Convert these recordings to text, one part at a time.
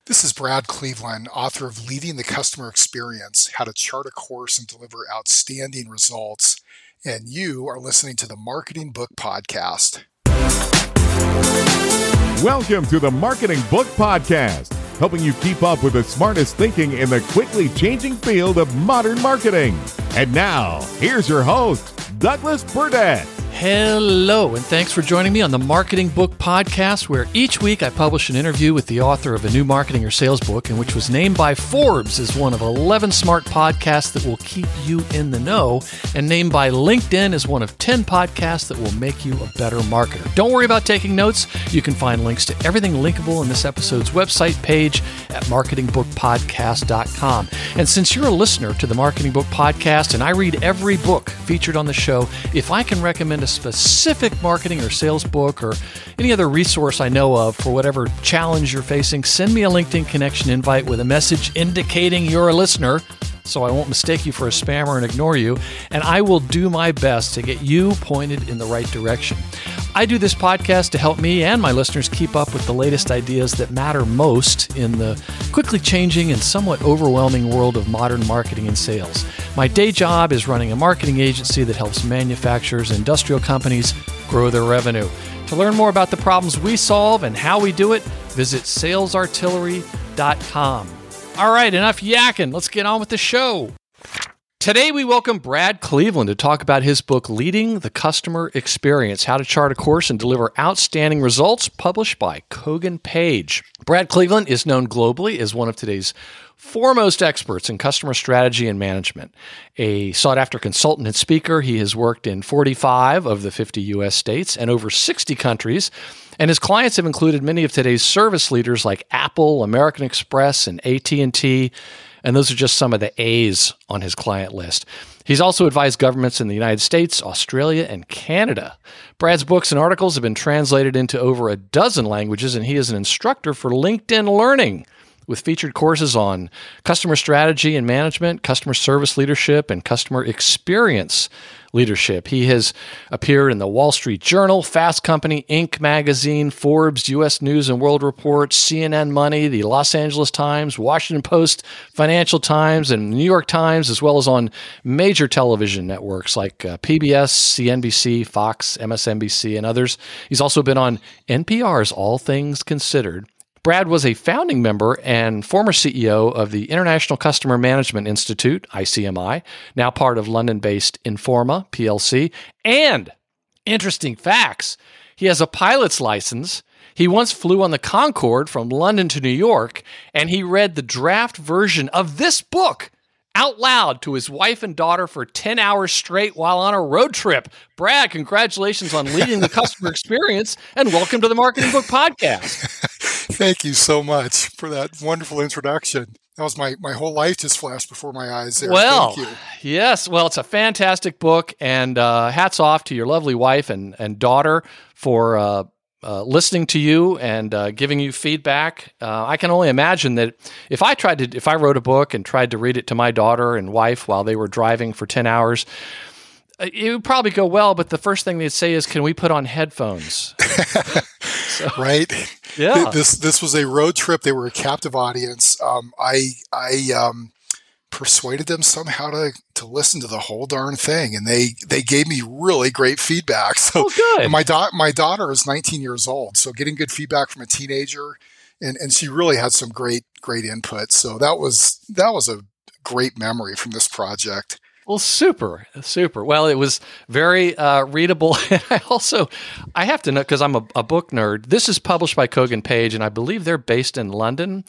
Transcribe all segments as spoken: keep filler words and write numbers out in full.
This is Brad Cleveland, author of Leading the Customer Experience, How to Chart a Course and Deliver Outstanding Results. And you are listening to the Marketing Book Podcast. Welcome to the Marketing Book Podcast, helping you keep up with the smartest thinking in the quickly changing field of modern marketing. And now, here's your host, Douglas Burdett. Hello, and thanks for joining me on the Marketing Book Podcast, where each week I publish an interview with the author of a new marketing or sales book, and which was named by Forbes as one of eleven smart podcasts that will keep you in the know, and named by LinkedIn as one of ten podcasts that will make you a better marketer. Don't worry about taking notes. You can find links to everything linkable in this episode's website page at marketing book podcast dot com. And since you're a listener to the Marketing Book Podcast, and I read every book featured on the show, if I can recommend a specific marketing or sales book or any other resource I know of for whatever challenge you're facing, send me a LinkedIn connection invite with a message indicating you're a listener so I won't mistake you for a spammer and ignore you, and I will do my best to get you pointed in the right direction. I do this podcast to help me and my listeners keep up with the latest ideas that matter most in the quickly changing and somewhat overwhelming world of modern marketing and sales. My day job is running a marketing agency that helps manufacturers and industrial companies grow their revenue. To learn more about the problems we solve and how we do it, visit sales artillery dot com. All right, enough yakking. Let's get on with the show. Today, we welcome Brad Cleveland to talk about his book, Leading the Customer Experience, How to Chart a Course and Deliver Outstanding Results, published by Kogan Page. Brad Cleveland is known globally as one of today's foremost experts in customer strategy and management. A sought-after consultant and speaker, he has worked in forty-five of the fifty U S states and over sixty countries, and his clients have included many of today's service leaders like Apple, American Express, and A T and T, and those are just some of the A's on his client list. He's also advised governments in the United States, Australia, and Canada. Brad's books and articles have been translated into over a dozen languages, and he is an instructor for LinkedIn Learning, with featured courses on customer strategy and management, customer service leadership, and customer experience leadership. He has appeared in the Wall Street Journal, Fast Company, Inc magazine, Forbes, U S News and World Report, C N N Money, the Los Angeles Times, Washington Post, Financial Times, and New York Times, as well as on major television networks like uh, P B S, C N B C, Fox, M S N B C, and others. He's also been on N P R's All Things Considered. Brad was a founding member and former C E O of the International Customer Management Institute, I C M I, now part of London-based Informa, P L C. And, interesting facts, he has a pilot's license. He once flew on the Concorde from London to New York, and he read the draft version of this book out loud to his wife and daughter for ten hours straight while on a road trip. Brad, congratulations on leading the customer experience, and welcome to the Marketing Book Podcast. Thank you so much for that wonderful introduction. That was my, my whole life just flashed before my eyes there. Well, Thank you. Yes. Well, it's a fantastic book, and uh, hats off to your lovely wife and, and daughter for uh, uh, listening to you and uh, giving you feedback. Uh, I can only imagine that if I tried to, if I wrote a book and tried to read it to my daughter and wife while they were driving for ten hours, it would probably go well, but the first thing they'd say is, "Can we put on headphones?" So, right? Yeah. This this was a road trip. They were a captive audience. Um, I I um, persuaded them somehow to to listen to the whole darn thing, and they they gave me really great feedback. So oh, good. my da- my daughter is nineteen years old, so getting good feedback from a teenager, and and she really had some great great input. So that was that was a great memory from this project. Well, super, super. Well, it was very uh, readable. And I also, I have to know, because I'm a, a book nerd, this is published by Kogan Page, and I believe they're based in London.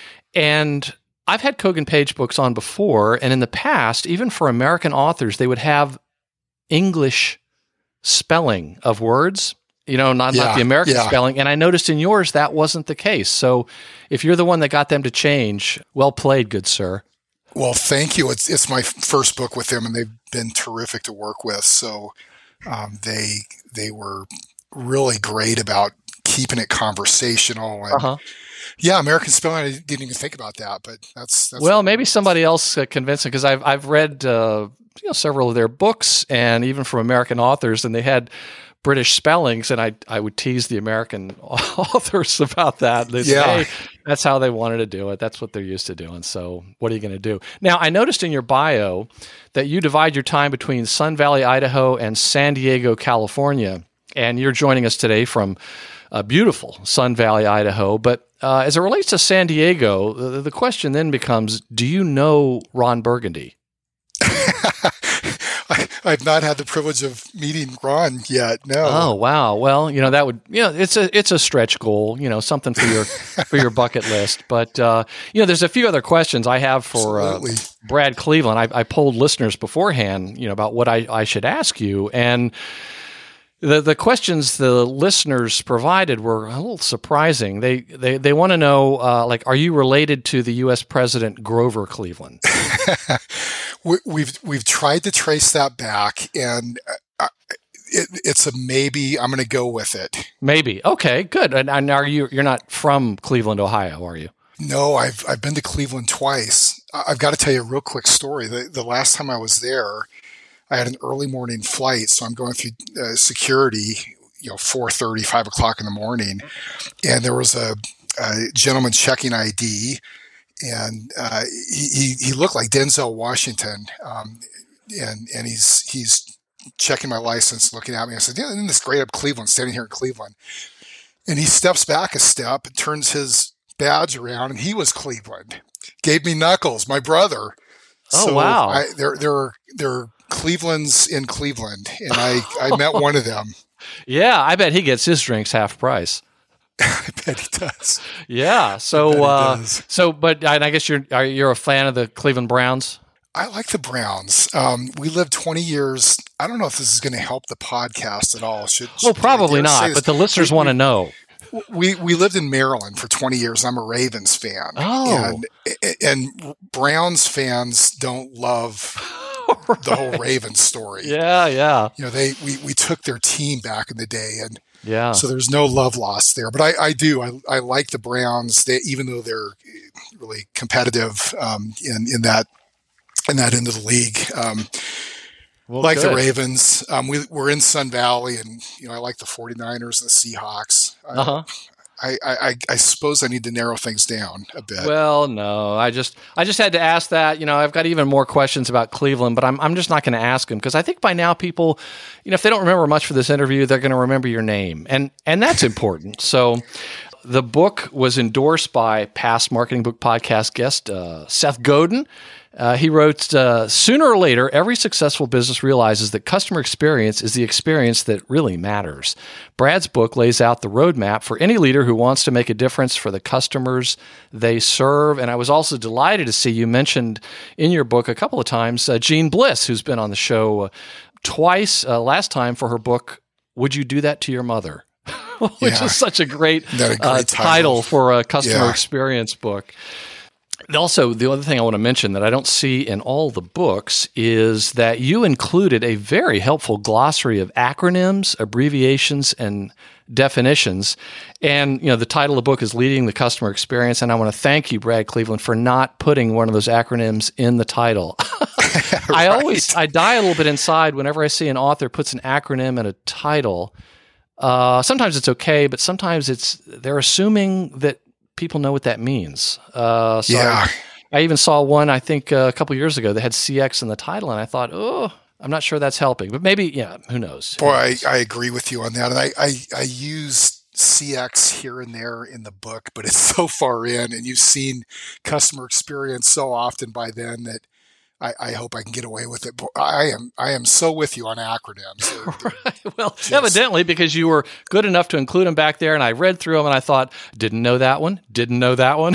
And I've had Kogan Page books on before, and in the past, even for American authors, they would have English spelling of words, you know, not, yeah, not the American yeah. spelling. And I noticed in yours, that wasn't the case. So if you're the one that got them to change, well played, good sir. Well, thank you. It's it's my first book with them, and they've been terrific to work with. So um, they they were really great about keeping it conversational. And uh-huh. Yeah, American spelling. I didn't even think about that, but that's, that's well, maybe somebody else uh, convinced them, because I've I've read uh, you know several of their books, and even from American authors, and they had British spellings, and I I would tease the American authors about that. They'd say, Yeah. hey, that's how they wanted to do it. That's what they're used to doing. So what are you going to do? Now, I noticed in your bio that you divide your time between Sun Valley, Idaho, and San Diego, California, and you're joining us today from uh, beautiful Sun Valley, Idaho. But uh, as it relates to San Diego, the, the question then becomes, do you know Ron Burgundy? I, I've not had the privilege of meeting Ron yet. No. Oh wow! Well, you know that would you know it's a it's a stretch goal. You know something for your for your bucket list. But uh, you know there's a few other questions I have for uh, Brad Cleveland. I, I polled listeners beforehand, you know, about what I, I should ask you, and the the questions the listeners provided were a little surprising. They they they want to know uh, like, are you related to the U S President Grover Cleveland? we, we've we've tried to trace that back, and uh, it, it's a maybe. I'm going to go with it. Maybe. Okay, good. And, and are you you're not from Cleveland, Ohio, are you? No, I've I've been to Cleveland twice. I've got to tell you a real quick story. The the last time I was there, I had an early morning flight, so I'm going through uh, security, you know, four thirty, five o'clock in the morning, and there was a, a gentleman checking I D, and uh, he, he he looked like Denzel Washington, um, and and he's he's checking my license, looking at me. I said, "Yeah, isn't this great up Cleveland, standing here in Cleveland?" And he steps back a step, turns his badge around, and he was Cleveland. Gave me Knuckles, my brother. Oh so wow! I, there there there are Cleveland's in Cleveland, and I I met one of them. Yeah, I bet he gets his drinks half price. I bet he does. Yeah. So, uh, so, but I, I guess you're are, you're a fan of the Cleveland Browns. I like the Browns. Um, we lived twenty years. I don't know if this is going to help the podcast at all. Should, should oh, probably not. But the listeners want to know. We we lived in Maryland for twenty years. I'm a Ravens fan. Oh, and, and Browns fans don't love the whole Ravens story. Yeah, yeah. You know, they we we took their team back in the day, and yeah. So there's no love lost there. But I, I do. I, I like the Browns. They, even though they're really competitive um, in in that in that end of the league. Um, well, like good. the Ravens. Um, we, we're in Sun Valley, and you know I like the forty-niners and the Seahawks. Uh-huh. I, I, I suppose I need to narrow things down a bit. Well, no, I just I just had to ask that. You know, I've got even more questions about Cleveland, but I'm I'm just not going to ask them because I think by now people, you know, if they don't remember much for this interview, they're going to remember your name, and and that's important. So, the book was endorsed by past Marketing Book Podcast guest uh, Seth Godin. Uh, he wrote, uh, sooner or later, every successful business realizes that customer experience is the experience that really matters. Brad's book lays out the roadmap for any leader who wants to make a difference for the customers they serve. And I was also delighted to see you mentioned in your book a couple of times uh, Jean Bliss, who's been on the show uh, twice, uh, last time for her book, Would You Do That to Your Mother? Which yeah. is such a great, a great uh, title. title for a customer yeah. experience book. Also, the other thing I want to mention that I don't see in all the books is that you included a very helpful glossary of acronyms, abbreviations, and definitions. And, you know, the title of the book is Leading the Customer Experience. And I want to thank you, Brad Cleveland, for not putting one of those acronyms in the title. right. I always, I die a little bit inside whenever I see an author puts an acronym in a title. Uh, sometimes it's okay, but sometimes it's, they're assuming that people know what that means. Uh, so yeah. I, I even saw one, I think, uh, a couple years ago that had C X in the title, and I thought, oh, I'm not sure that's helping. But maybe, yeah, who knows? Boy, I, I agree with you on that. And I, I, I use C X here and there in the book, but it's so far in, and you've seen customer experience so often by then that I, I hope I can get away with it. But I am I am so with you on acronyms. Right. Well, just, evidently, because you were good enough to include them back there, and I read through them, and I thought, didn't know that one, didn't know that one.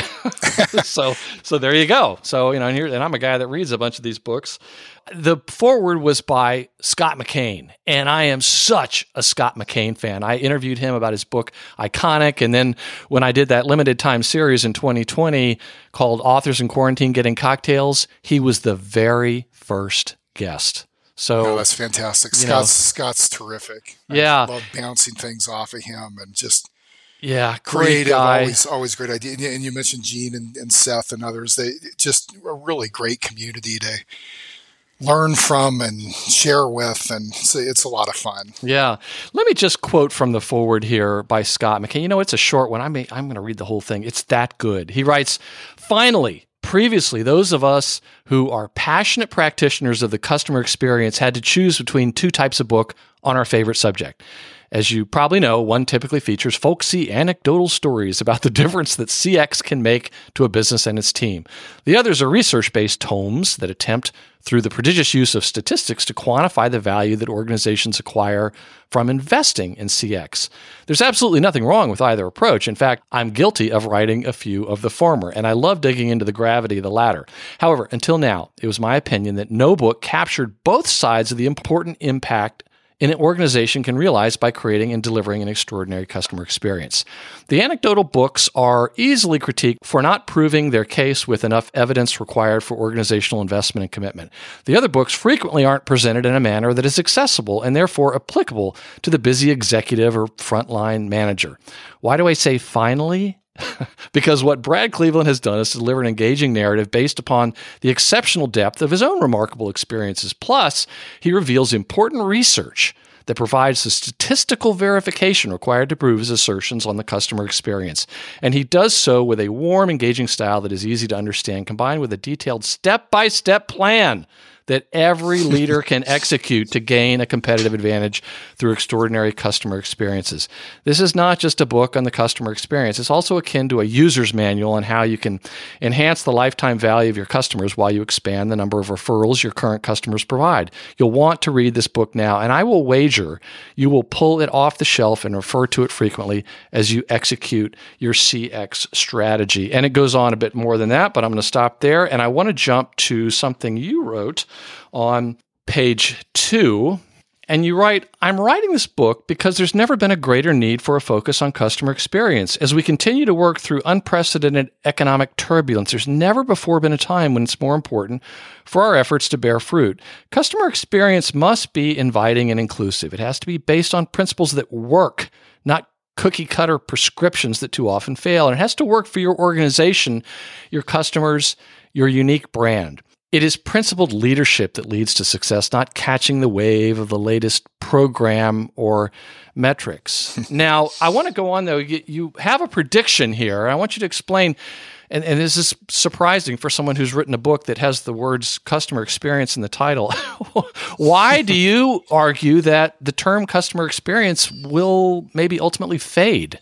so, so there you go. So, you know, and here, and I'm a guy that reads a bunch of these books. The foreword was by Scott McKain, and I am such a Scott McKain fan. I interviewed him about his book, Iconic, and then when I did that limited time series in twenty twenty called Authors in Quarantine Getting Cocktails, he was the very first guest. So oh, that's fantastic. Scott's, know, Scott's terrific. Yeah. I love bouncing things off of him and just yeah, creative, guy. always always great idea. And you, and you mentioned Gene and, and Seth and others. They just a really great community to learn from and share with, and it's, it's a lot of fun. Yeah. Let me just quote from the foreword here by Scott McKay. You know, it's a short one. I may, I'm going to read the whole thing. It's that good. He writes, "Finally, previously, those of us who are passionate practitioners of the customer experience had to choose between two types of book on our favorite subject. As you probably know, one typically features folksy anecdotal stories about the difference that C X can make to a business and its team. The others are research-based tomes that attempt, through the prodigious use of statistics, to quantify the value that organizations acquire from investing in C X. There's absolutely nothing wrong with either approach. In fact, I'm guilty of writing a few of the former, and I love digging into the gravity of the latter. However, until now, it was my opinion that no book captured both sides of the important impact an organization can realize by creating and delivering an extraordinary customer experience. The anecdotal books are easily critiqued for not proving their case with enough evidence required for organizational investment and commitment. The other books frequently aren't presented in a manner that is accessible and therefore applicable to the busy executive or frontline manager. Why do I say finally? Because what Brad Cleveland has done is to deliver an engaging narrative based upon the exceptional depth of his own remarkable experiences. Plus, he reveals important research that provides the statistical verification required to prove his assertions on the customer experience. And he does so with a warm, engaging style that is easy to understand, combined with a detailed step-by-step plan that every leader can execute to gain a competitive advantage through extraordinary customer experiences. This is not just a book on the customer experience. It's also akin to a user's manual on how you can enhance the lifetime value of your customers while you expand the number of referrals your current customers provide. You'll want to read this book now, and I will wager you will pull it off the shelf and refer to it frequently as you execute your C X strategy. And it goes on a bit more than that, but I'm going to stop there, and I want to jump to something you wrote on page two. And you write, "I'm writing this book because there's never been a greater need for a focus on customer experience. As we continue to work through unprecedented economic turbulence, there's never before been a time when it's more important for our efforts to bear fruit. Customer experience must be inviting and inclusive. It has to be based on principles that work, not cookie-cutter prescriptions that too often fail. And it has to work for your organization, your customers, your unique brand. It is principled leadership that leads to success, not catching the wave of the latest program or metrics." Now, I want to go on, though. You, you have a prediction here. I want you to explain, and, and this is surprising for someone who's written a book that has the words customer experience in the title. Why do you argue that the term customer experience will maybe ultimately fade?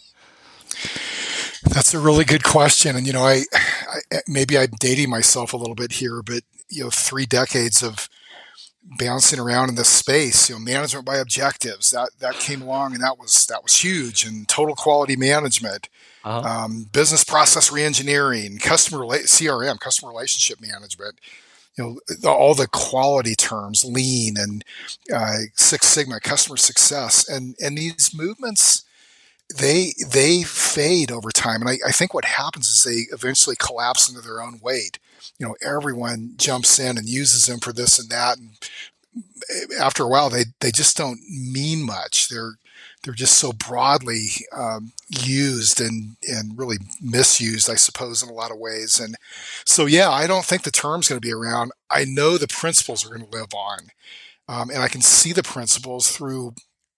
That's a really good question. And, you know, I, I maybe I'm dating myself a little bit here, but, you know, three decades of bouncing around in this space, you know, management by objectives, that, that came along, and that was, that was huge. And total quality management, uh-huh. um, business process reengineering, customer, C R M, customer relationship management, you know, all the quality terms, lean and uh, Six Sigma, customer success. And, and these movements, they they fade over time. And I, I think what happens is they eventually collapse into their own weight. You know, everyone jumps in and uses them for this and that. And after a while, they, they just don't mean much. They're they're just so broadly um, used and, and really misused, I suppose, in a lot of ways. And so, yeah, I don't think the term's going to be around. I know the principles are going to live on. Um, and I can see the principles through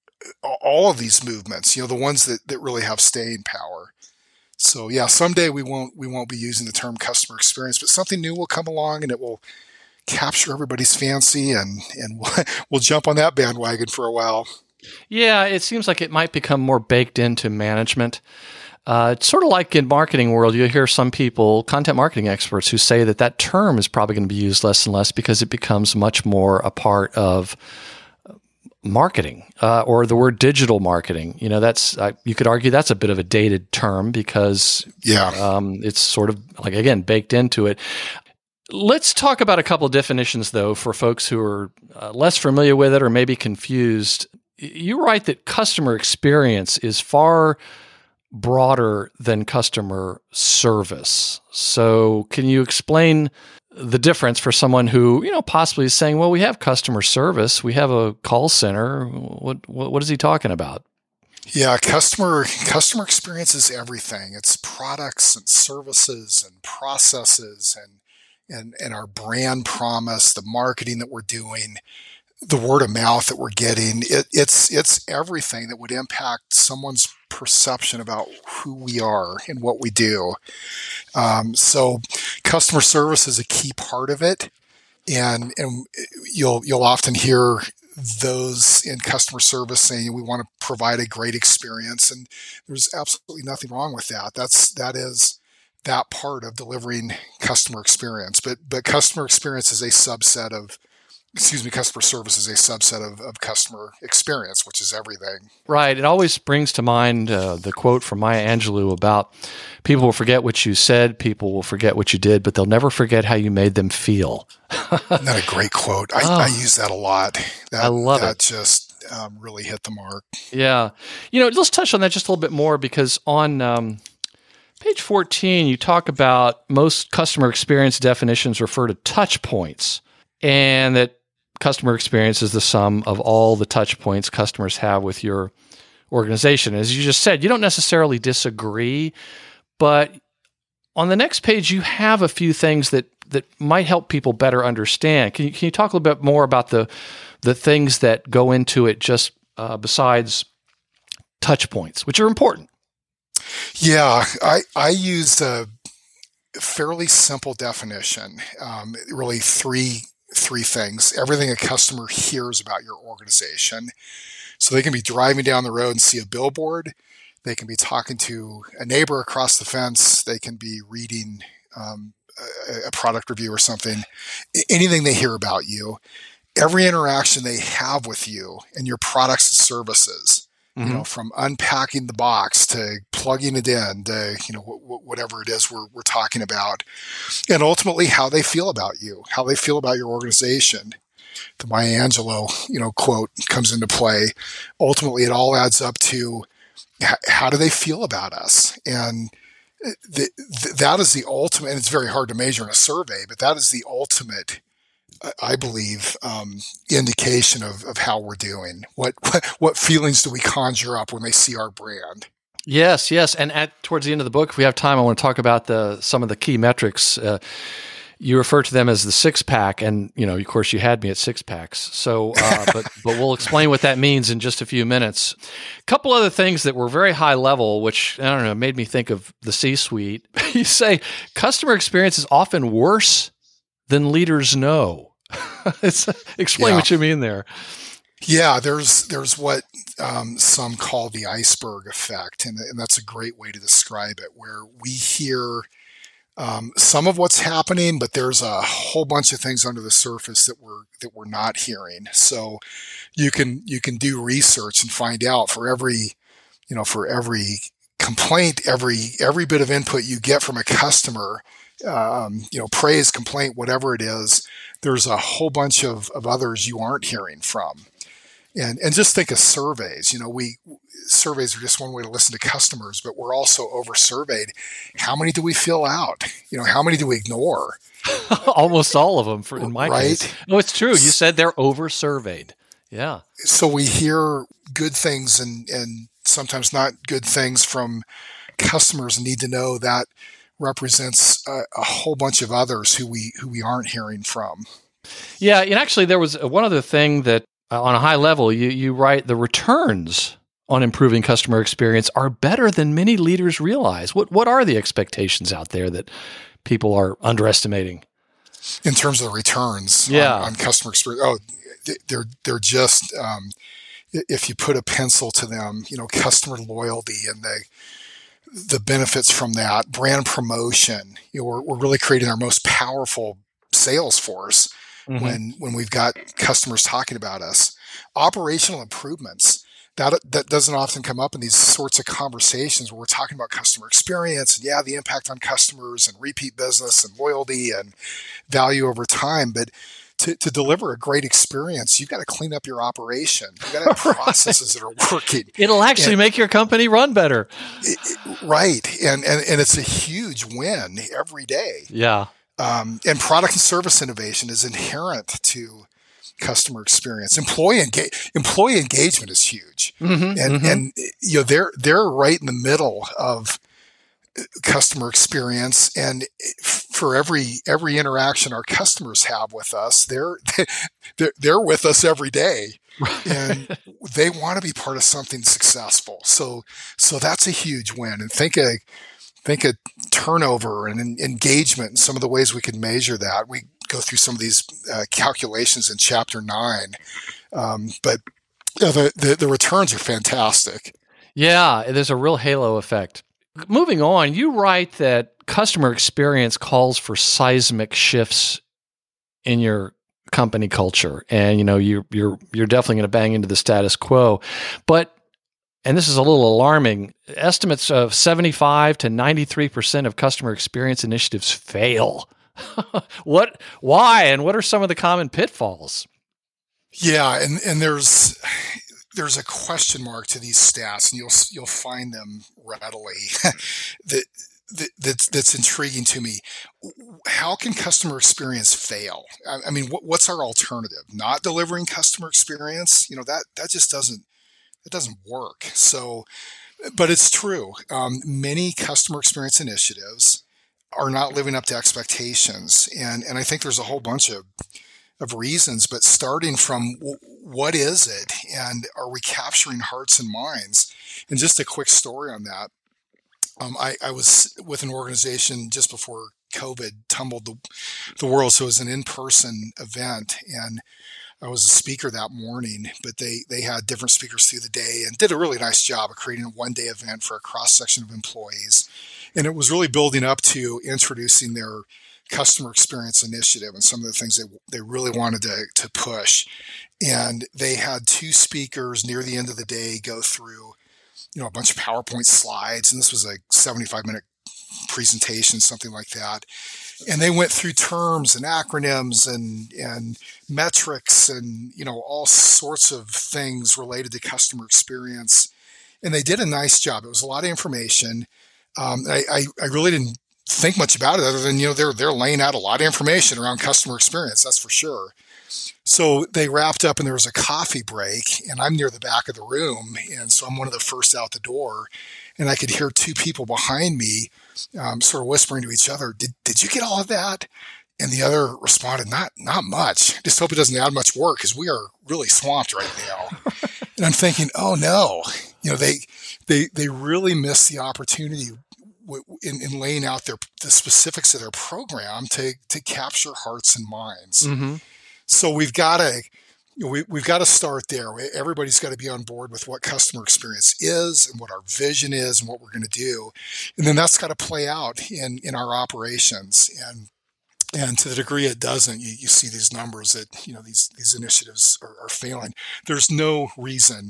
all of these movements, you know, the ones that, that really have staying power. So yeah, someday we won't we won't be using the term customer experience, but something new will come along and it will capture everybody's fancy, and and we'll, we'll jump on that bandwagon for a while. Yeah, it seems like it might become more baked into management. Uh, it's sort of like in marketing world, you hear some people, content marketing experts, who say that that term is probably going to be used less and less because it becomes much more a part of marketing, uh, or the word digital marketing. You know, that's, uh, you could argue that's a bit of a dated term because yeah, um, it's sort of like, again, baked into it. Let's talk about a couple of definitions, though, for folks who are uh, less familiar with it or maybe confused. You write that customer experience is far broader than customer service. So can you explain the difference for someone who, you know, possibly is saying, well, we have customer service, we have a call center. What, what, what is he talking about? Yeah, customer customer experience is everything. It's products and services and processes and and, and our brand promise, the marketing that we're doing, the word of mouth that we're getting, it, it's it's everything that would impact someone's perception about who we are and what we do. Um, so customer service is a key part of it. And and you'll you'll often hear those in customer service saying we want to provide a great experience, and there's absolutely nothing wrong with that. That's that is that part of delivering customer experience. But but customer experience is a subset of excuse me, customer service is a subset of, of customer experience, which is everything. Right. It always brings to mind uh, the quote from Maya Angelou about people will forget what you said, people will forget what you did, but they'll never forget how you made them feel. Isn't that a great quote? I, oh, I use that a lot. That, I love that it. That just um, really hit the mark. Yeah. You know, let's touch on that just a little bit more, because on um, page fourteen, you talk about most customer experience definitions refer to touch points, and that customer experience is the sum of all the touch points customers have with your organization. As you just said, you don't necessarily disagree, but on the next page, you have a few things that, that might help people better understand. Can you, can you talk a little bit more about the, the things that go into it just uh, besides touch points, which are important? Yeah, I, I use a fairly simple definition, um, really three three things. Everything a customer hears about your organization. So they can be driving down the road and see a billboard. They can be talking to a neighbor across the fence. They can be reading um, a, a product review or something. Anything they hear about you, every interaction they have with you and your products and services, mm-hmm. you know, from unpacking the box to plugging it in to, you know, w- w- whatever it is we're, we're talking about, and ultimately how they feel about you, how they feel about your organization. The Maya Angelou, you know, quote comes into play. Ultimately, it all adds up to h- how do they feel about us? And th- th- that is the ultimate, and it's very hard to measure in a survey, but that is the ultimate, I believe, um, indication of, of how we're doing. What, what what feelings do we conjure up when they see our brand? Yes, yes. And at towards the end of the book, if we have time, I want to talk about the some of the key metrics. Uh, you refer to them as the six pack, and you know, of course, you had me at six packs. So, uh, but but we'll explain what that means in just a few minutes. A couple other things that were very high level, which I don't know, made me think of the C-suite. You say customer experience is often worse than leaders know. Explain yeah. what you mean there. Yeah, there's there's what um, some call the iceberg effect, and, and that's a great way to describe it, where we hear um, some of what's happening, but there's a whole bunch of things under the surface that we're that we're not hearing. So you can you can do research and find out for every you know for every complaint, every every bit of input you get from a customer, um, you know, praise, complaint, whatever it is, there's a whole bunch of, of others you aren't hearing from. And and just think of surveys. You know, we surveys are just one way to listen to customers, but we're also over surveyed. How many do we fill out? You know, how many do we ignore? Almost all of them, for, in my right? case. No, it's true. You said they're over surveyed. Yeah. So we hear good things and and sometimes not good things from customers, and need to know that represents a, a whole bunch of others who we who we aren't hearing from. Yeah, and actually, there was one other thing that. Uh, on a high level, you, you write the returns on improving customer experience are better than many leaders realize. What what are the expectations out there that people are underestimating? In terms of the returns yeah. on, on customer experience, oh, they're they're just um, if you put a pencil to them, you know, customer loyalty and the the benefits from that, brand promotion. You know, we're we're really creating our most powerful sales force. Mm-hmm. When when we've got customers talking about us. Operational improvements, that that doesn't often come up in these sorts of conversations where we're talking about customer experience and, yeah, the impact on customers and repeat business and loyalty and value over time. But to, to deliver a great experience, you've got to clean up your operation. You've got to have processes that are working. It'll actually and, make your company run better. It, it, right. And, and and it's a huge win every day. Yeah. Um, and product and service innovation is inherent to customer experience. Employee engage, employee engagement is huge, mm-hmm, and mm-hmm. and you know they're they're right in the middle of customer experience. And for every every interaction our customers have with us, they're they're, they're with us every day, and they want to be part of something successful. So so that's a huge win. And think of think of turnover and engagement and some of the ways we can measure that. We go through some of these uh, calculations in chapter nine, um, but yeah, the, the the returns are fantastic. Yeah, there's a real halo effect. Moving on, you write that customer experience calls for seismic shifts in your company culture, and you know you you're you're definitely going to bang into the status quo. But, and this is a little alarming, estimates of seventy-five to ninety-three percent of customer experience initiatives fail. What? Why? And what are some of the common pitfalls? Yeah, and and there's. There's a question mark to these stats, and you'll you'll find them readily. that, that that's that's intriguing to me. How can customer experience fail? I, I mean, what, what's our alternative? Not delivering customer experience? You know, that that just doesn't that doesn't work. So, but it's true. Um, many customer experience initiatives are not living up to expectations, and and I think there's a whole bunch of of reasons, but starting from w- what is it, and are we capturing hearts and minds? And just a quick story on that. Um, I, I was with an organization just before COVID tumbled the, the world. So it was an in-person event, and I was a speaker that morning, but they, they had different speakers through the day and did a really nice job of creating a one-day event for a cross-section of employees. And it was really building up to introducing their customer experience initiative and some of the things they they really wanted to, to push. And they had two speakers near the end of the day go through, you know, a bunch of PowerPoint slides. And this was a seventy-five minute presentation, something like that. And they went through terms and acronyms and, and metrics and, you know, all sorts of things related to customer experience. And they did a nice job. It was a lot of information. Um, I, I, I really didn't think much about it other than, you know, they're they're laying out a lot of information around customer experience, that's for sure. So they wrapped up and there was a coffee break, and I'm near the back of the room, and so I'm one of the first out the door, and I could hear two people behind me um, sort of whispering to each other, did did you get all of that? And the other responded, not not much. Just hope it doesn't add much work because we are really swamped right now. And I'm thinking, oh no, you know, they they they really missed the opportunity In, in laying out their the specifics of their program to to capture hearts and minds. Mm-hmm. So we've got to you know, we, we've got to start there. Everybody's got to be on board with what customer experience is and what our vision is and what we're going to do, and then that's got to play out in in our operations. And and to the degree it doesn't, you, you see these numbers that you know these these initiatives are, are failing. There's no reason.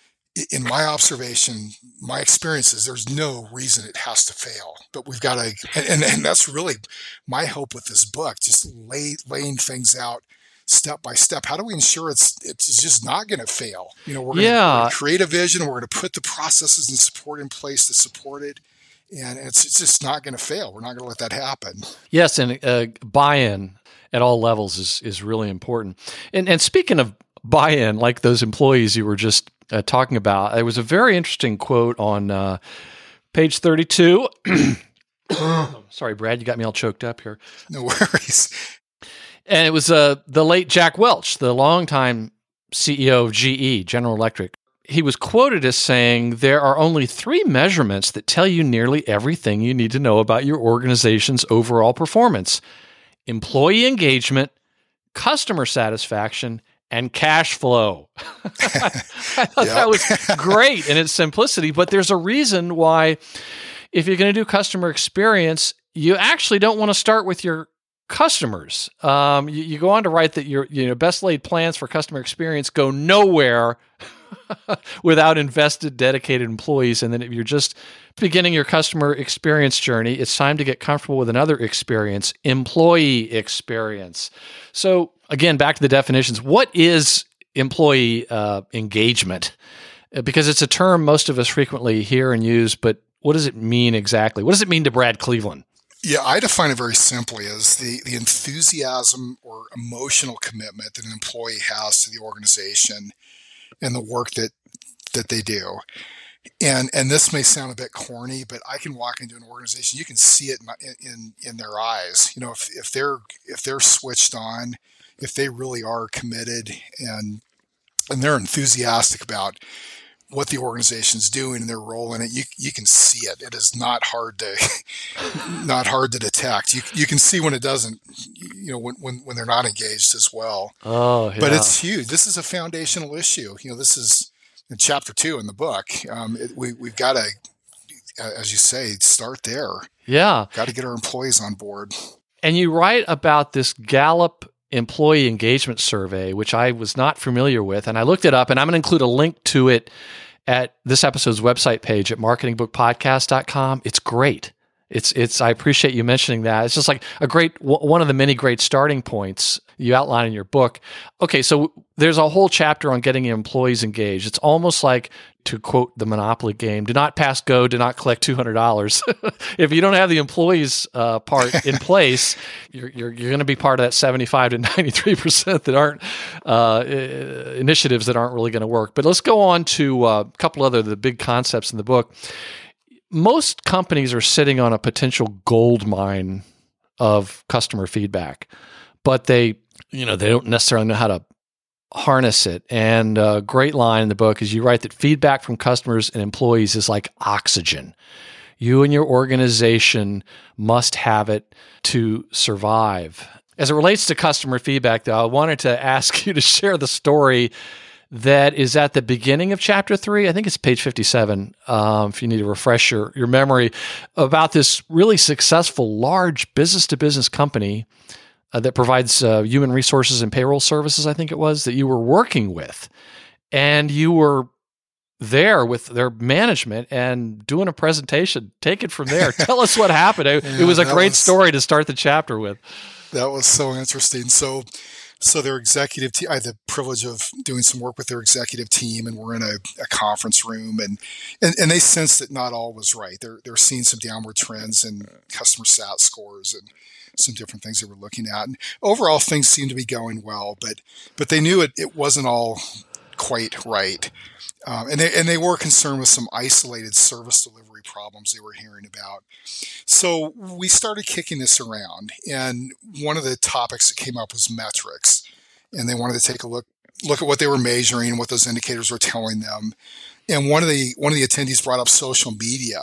In my observation, my experiences, there's no reason it has to fail. But we've got to, and, and that's really my hope with this book, just lay, laying things out step by step. How do we ensure it's it's just not going to fail? You know, we're going yeah. to create a vision, we're going to put the processes and support in place to support it, and it's, it's just not going to fail. We're not going to let that happen. Yes, and uh, buy-in at all levels is is really important. And and speaking of buy-in, like those employees you were just Uh, talking about, it was a very interesting quote on uh, page thirty-two. Sorry, Brad, you got me all choked up here. No worries. And it was uh, the late Jack Welch, the longtime C E O of G E, General Electric. He was quoted as saying, "There are only three measurements that tell you nearly everything you need to know about your organization's overall performance: employee engagement, customer satisfaction, and cash flow." I thought yep. that was great in its simplicity, but there's a reason why if you're going to do customer experience, you actually don't want to start with your customers. Um, you, you go on to write that your you know, best laid plans for customer experience go nowhere without invested, dedicated employees. And then if you're just beginning your customer experience journey, it's time to get comfortable with another experience, employee experience. So again, back to the definitions. What is employee uh, engagement? Because it's a term most of us frequently hear and use, but what does it mean exactly? What does it mean to Brad Cleveland? Yeah, I define it very simply as the, the enthusiasm or emotional commitment that an employee has to the organization and the work that that they do. And and this may sound a bit corny, but I can walk into an organization, you can see it in my, in, in their eyes. You know, if, if they're if they're switched on, if they really are committed and and they're enthusiastic about what the organization's doing and their role in it, you you can see it. It is not hard to not hard to detect. You you can see when it doesn't, you know, when when, when they're not engaged as well. Oh, yeah. But it's huge. This is a foundational issue. You know, this is in chapter two in the book. Um, it, we we've got to, as you say, start there. Yeah, got to get our employees on board. And you write about this Gallup employee engagement survey, which I was not familiar with, and I looked it up, and I'm going to include a link to it at this episode's website page at marketing book podcast dot com. It's great. It's it's. I appreciate you mentioning that. It's just like a great one of the many great starting points you outline in your book. Okay, so there's a whole chapter on getting employees engaged. It's almost like, to quote the Monopoly game, do not pass go, do not collect two hundred dollars. If you don't have the employees uh, part in place, you're you're, you're going to be part of that seventy-five to ninety-three percent that aren't uh, initiatives that aren't really going to work. But let's go on to uh, a couple other the big concepts in the book. Most companies are sitting on a potential gold mine of customer feedback, but they, you know, they don't necessarily know how to harness it. And a great line in the book is you write that feedback from customers and employees is like oxygen. You and your organization must have it to survive. As it relates to customer feedback, though, I wanted to ask you to share the story that is at the beginning of chapter three. I think it's page fifty-seven, um, if you need to refresh your, your memory, about this really successful large business-to-business company uh, that provides uh, human resources and payroll services, I think it was, that you were working with. And you were there with their management and doing a presentation. Take it from there. Tell us what happened. It, yeah, it was a great was, story to start the chapter with. That was so interesting. So So their executive team, I had the privilege of doing some work with their executive team, and we're in a, a conference room, and, and and they sensed that not all was right. They're they're seeing some downward trends in customer sat scores and some different things they were looking at. And overall, things seemed to be going well, but but they knew it it wasn't all quite right. Um, and they and they were concerned with some isolated service delivery problems they were hearing about. So we started kicking this around, and one of the topics that came up was metrics, and they wanted to take a look look at what they were measuring, what those indicators were telling them. And one of the one of the attendees brought up social media,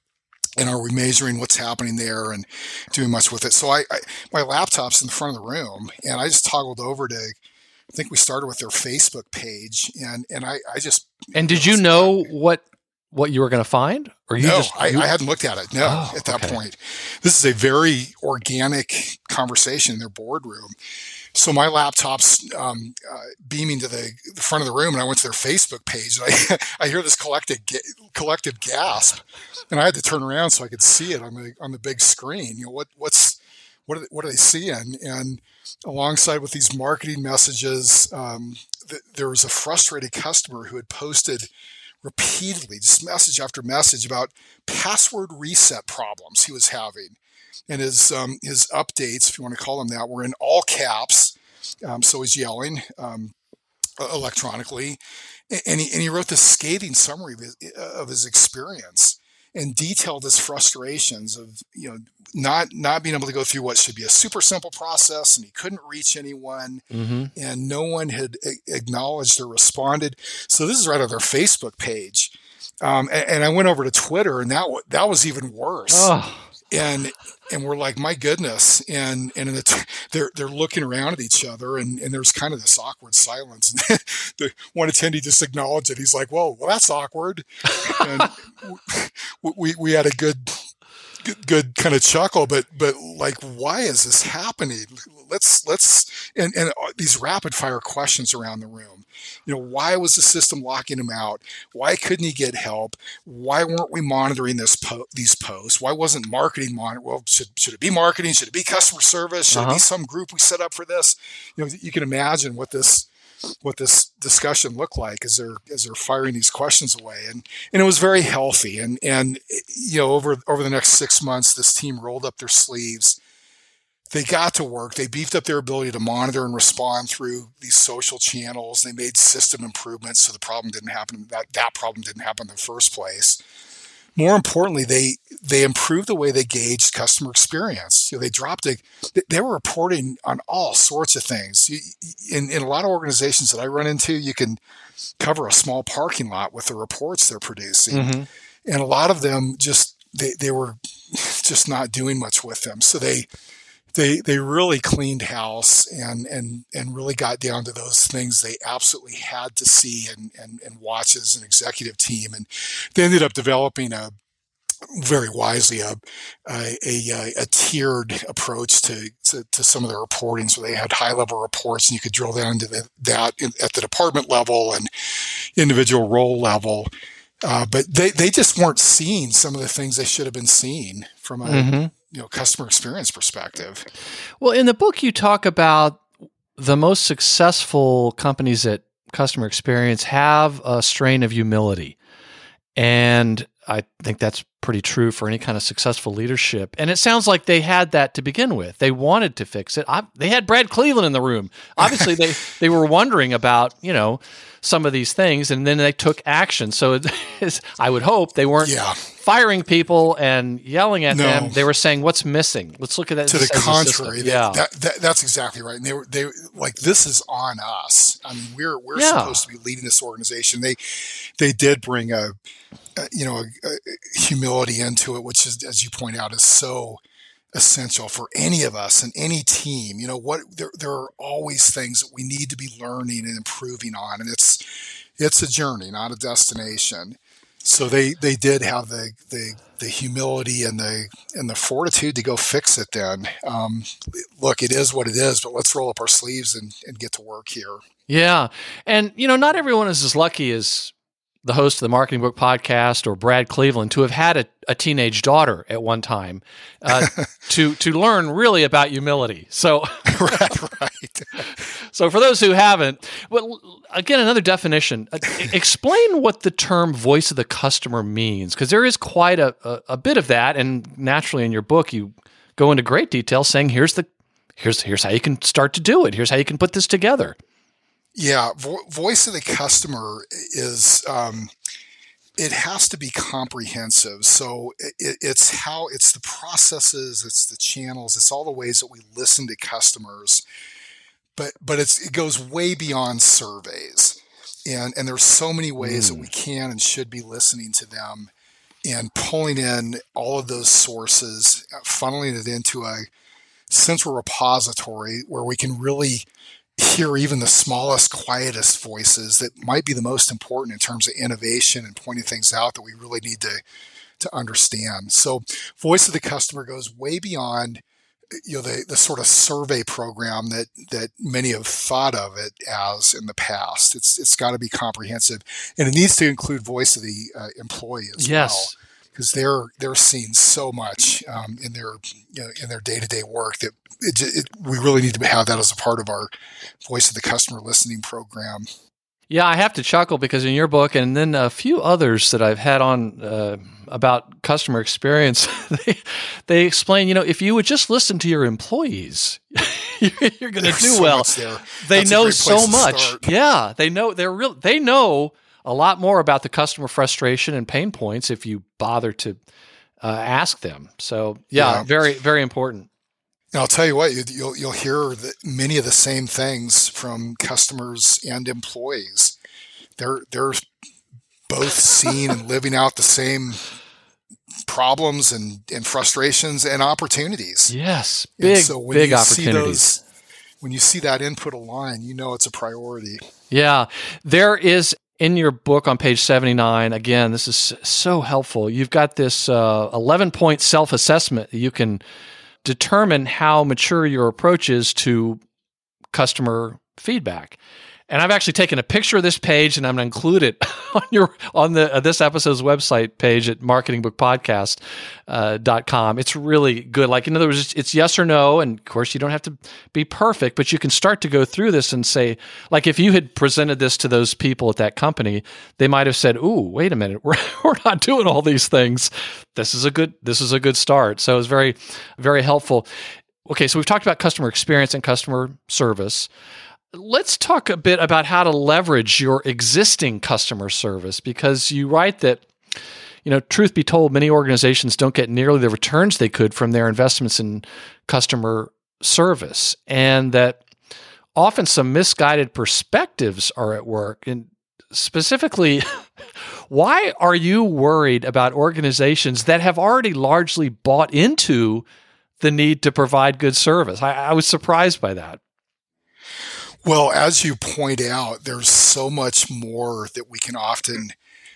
and are we measuring what's happening there and doing much with it? So I, I my laptop's in the front of the room, and I just toggled over to, I think we started with their Facebook page, and and I, I just and did you know what what you were going to find, or you no, just, I, you... I hadn't looked at it. No, oh, at that okay. point, this is a very organic conversation in their boardroom. So my laptop's um, uh, beaming to the, the front of the room, and I went to their Facebook page, and I, I hear this collective collective gasp, and I had to turn around so I could see it on the on the big screen. You know, what what's what are they, what are they seeing? And alongside with these marketing messages, um, th- there was a frustrated customer who had posted repeatedly, just message after message, about password reset problems he was having. And his um, his updates, if you want to call them that, were in all caps. Um, so he's yelling um, electronically. And he, and he wrote this scathing summary of his, of his experience and detailed his frustrations of, you know, not not being able to go through what should be a super simple process, and he couldn't reach anyone, mm-hmm. and no one had a- acknowledged or responded. So this is right on their Facebook page, um, and, and I went over to Twitter, and that w- that was even worse. Oh. And and we're like, my goodness, and and in the t- they're they're looking around at each other, and, and there's kind of this awkward silence. And the one attendee just acknowledged it. He's like, "Whoa, well, that's awkward." And we we had a good. Good, good kind of chuckle, but but like, why is this happening? Let's let's and and these rapid fire questions around the room. You know, why was the system locking him out? Why couldn't he get help? Why weren't we monitoring this po- these posts? Why wasn't marketing monitored? Well, should should it be marketing? Should it be customer service? Should uh-huh. it be some group we set up for this? You know, you can imagine what this. what this discussion looked like as they're as they're firing these questions away, and and it was very healthy. And and you know, over over the next six months, this team rolled up their sleeves, they got to work. They beefed up their ability to monitor and respond through these social channels. They made system improvements so the problem didn't happen. That that problem didn't happen in the first place. More importantly, they they improved the way they gauged customer experience. You know, they dropped a, they were reporting on all sorts of things. In, in a lot of organizations that I run into, you can cover a small parking lot with the reports they're producing. Mm-hmm. And a lot of them just, they, they were just not doing much with them. So they they they really cleaned house and and and really got down to those things they absolutely had to see and and, and watch as an executive team. And they ended up developing a very wisely a a, a, a tiered approach to, to to some of the reporting. So they had high level reports, and you could drill down into the, that in, at the department level and individual role level. Uh, but they, they just weren't seeing some of the things they should have been seeing from a mm-hmm. you know customer experience perspective. Well, in the book, you talk about the most successful companies at customer experience have a strain of humility, and I think that's pretty true for any kind of successful leadership. And it sounds like they had that to begin with. They wanted to fix it. I, they had Brad Cleveland in the room. Obviously, they they were wondering about you know. some of these things, and then they took action. So it's, I would hope they weren't yeah. firing people and yelling at no. them. They were saying, "What's missing? Let's look at that." To the contrary, yeah, that, that, that's exactly right. And they were they like, "This is on us." I mean, we're we're yeah. supposed to be leading this organization. They they did bring a, a you know a, a humility into it, which is, as you point out, is so essential for any of us and any team. You know what? There, there are always things that we need to be learning and improving on, and it's it's a journey, not a destination. So they, they did have the, the the humility and the and the fortitude to go fix it. Then, um, look, it is what it is, but let's roll up our sleeves and, and get to work here. Yeah, and you know, not everyone is as lucky as the host of the Marketing Book Podcast or Brad Cleveland to have had a, a teenage daughter at one time uh, to to learn really about humility. So, right, right. So for those who haven't, well, again, another definition. Uh, explain what the term "voice of the customer" means, because there is quite a, a a bit of that, and naturally in your book you go into great detail saying here's the here's here's how you can start to do it. Here's how you can put this together. Yeah, vo- voice of the customer is, um, it has to be comprehensive. So it, it's how, it's the processes, it's the channels, it's all the ways that we listen to customers. But but it's it goes way beyond surveys. And, and there's so many ways mm. that we can and should be listening to them and pulling in all of those sources, funneling it into a central repository where we can really hear even the smallest, quietest voices that might be the most important in terms of innovation and pointing things out that we really need to to understand. So voice of the customer goes way beyond you know the, the sort of survey program that that many have thought of it as in the past. It's it's got to be comprehensive, and it needs to include voice of the uh, employee as yes. well, because they're they're seeing so much um, in their you know, in their day-to-day work that it, it, we really need to have that as a part of our voice of the customer listening program. Yeah, I have to chuckle because in your book and then a few others that I've had on uh, about customer experience, they, they explain, you know, if you would just listen to your employees, you're going to do so well. They That's know so much. Start. Yeah, they know they're real. They know a lot more about the customer frustration and pain points if you bother to uh, ask them. So, yeah, yeah, very, very important. And I'll tell you what, you, you'll you'll hear the, many of the same things from customers and employees. They're they're both seeing and living out the same problems and, and frustrations and opportunities. Yes, big and so when big you opportunities. See those, when you see that input align, you know it's a priority. Yeah, there is. In your book on page seventy-nine, again, this is so helpful. You've got this uh, eleven-point self-assessment that you can determine how mature your approach is to customer feedback. And I've actually taken a picture of this page, and I'm going to include it on your on the uh, this episode's website page at marketing book podcast dot com. It's really good. Like, in other words, it's, it's yes or no, and of course, you don't have to be perfect, but you can start to go through this and say, like, if you had presented this to those people at that company, they might have said, "Ooh, wait a minute, we're we're not doing all these things. This is a good this is a good start." So it's very, very helpful. okay, so we've talked about customer experience and customer service. Let's talk a bit about how to leverage your existing customer service, because you write that, you know, truth be told, many organizations don't get nearly the returns they could from their investments in customer service, and that often some misguided perspectives are at work. And specifically, why are you worried about organizations that have already largely bought into the need to provide good service? I, I was surprised by that. Well, as you point out, there's so much more that we can often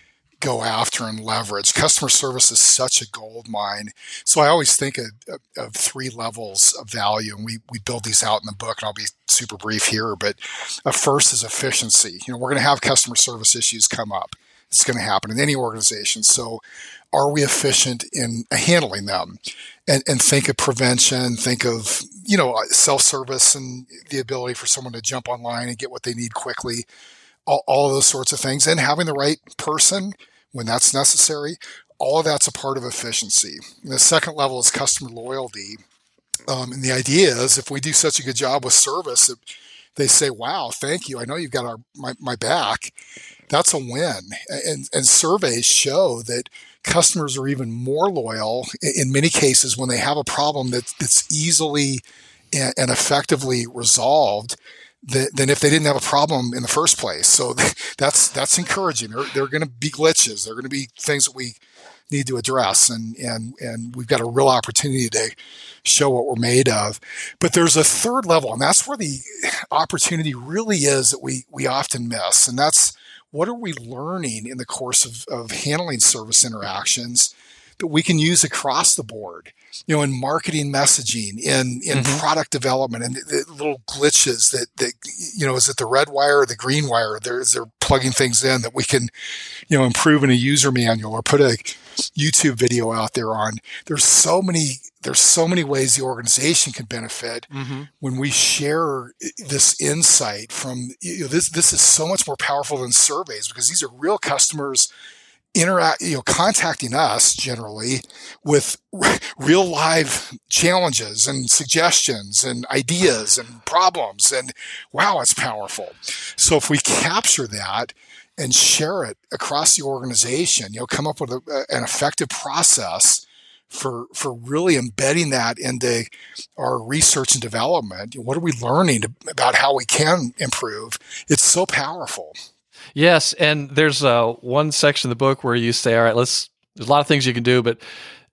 go after and leverage. Customer service is such a gold mine. So I always think of, of, of three levels of value, and we, we build these out in the book, and I'll be super brief here. But uh, first is efficiency. You know, we're going to have customer service issues come up. It's going to happen in any organization. So are we efficient in handling them? And, and think of prevention, think of, you know, self-service and the ability for someone to jump online and get what they need quickly, all, all those sorts of things, and having the right person when that's necessary. All of that's a part of efficiency. And the second level is customer loyalty. Um, and the idea is if we do such a good job with service, it, they say, wow, thank you. I know you've got our, my, my back. That's a win. And, and surveys show that customers are even more loyal in many cases when they have a problem that, that's easily and, and effectively resolved than, than if they didn't have a problem in the first place. So that's that's encouraging. There, there are going to be glitches. There are going to be things that we need to address, and and and we've got a real opportunity to show what we're made of. But there's a third level, and that's where the opportunity really is that we we often miss, and that's what are we learning in the course of, of handling service interactions that we can use across the board, you know, in marketing messaging, in, in mm-hmm. product development, and the, the little glitches that, that, you know, is it the red wire or the green wire? They're, they're plugging things in that we can, you know, improve in a user manual or put a YouTube video out there on. There's so many, there's so many ways the organization can benefit mm-hmm. when we share this insight from, you know, this, this is so much more powerful than surveys because these are real customers interact, you know, contacting us generally with r- real live challenges and suggestions and ideas and problems. And wow, it's powerful. So if we capture that and share it across the organization, you know, come up with a, an effective process for, for really embedding that into our research and development. What are we learning to, about how we can improve? It's so powerful. Yes, and there's uh, one section of the book where you say, all right, let's, there's a lot of things you can do, but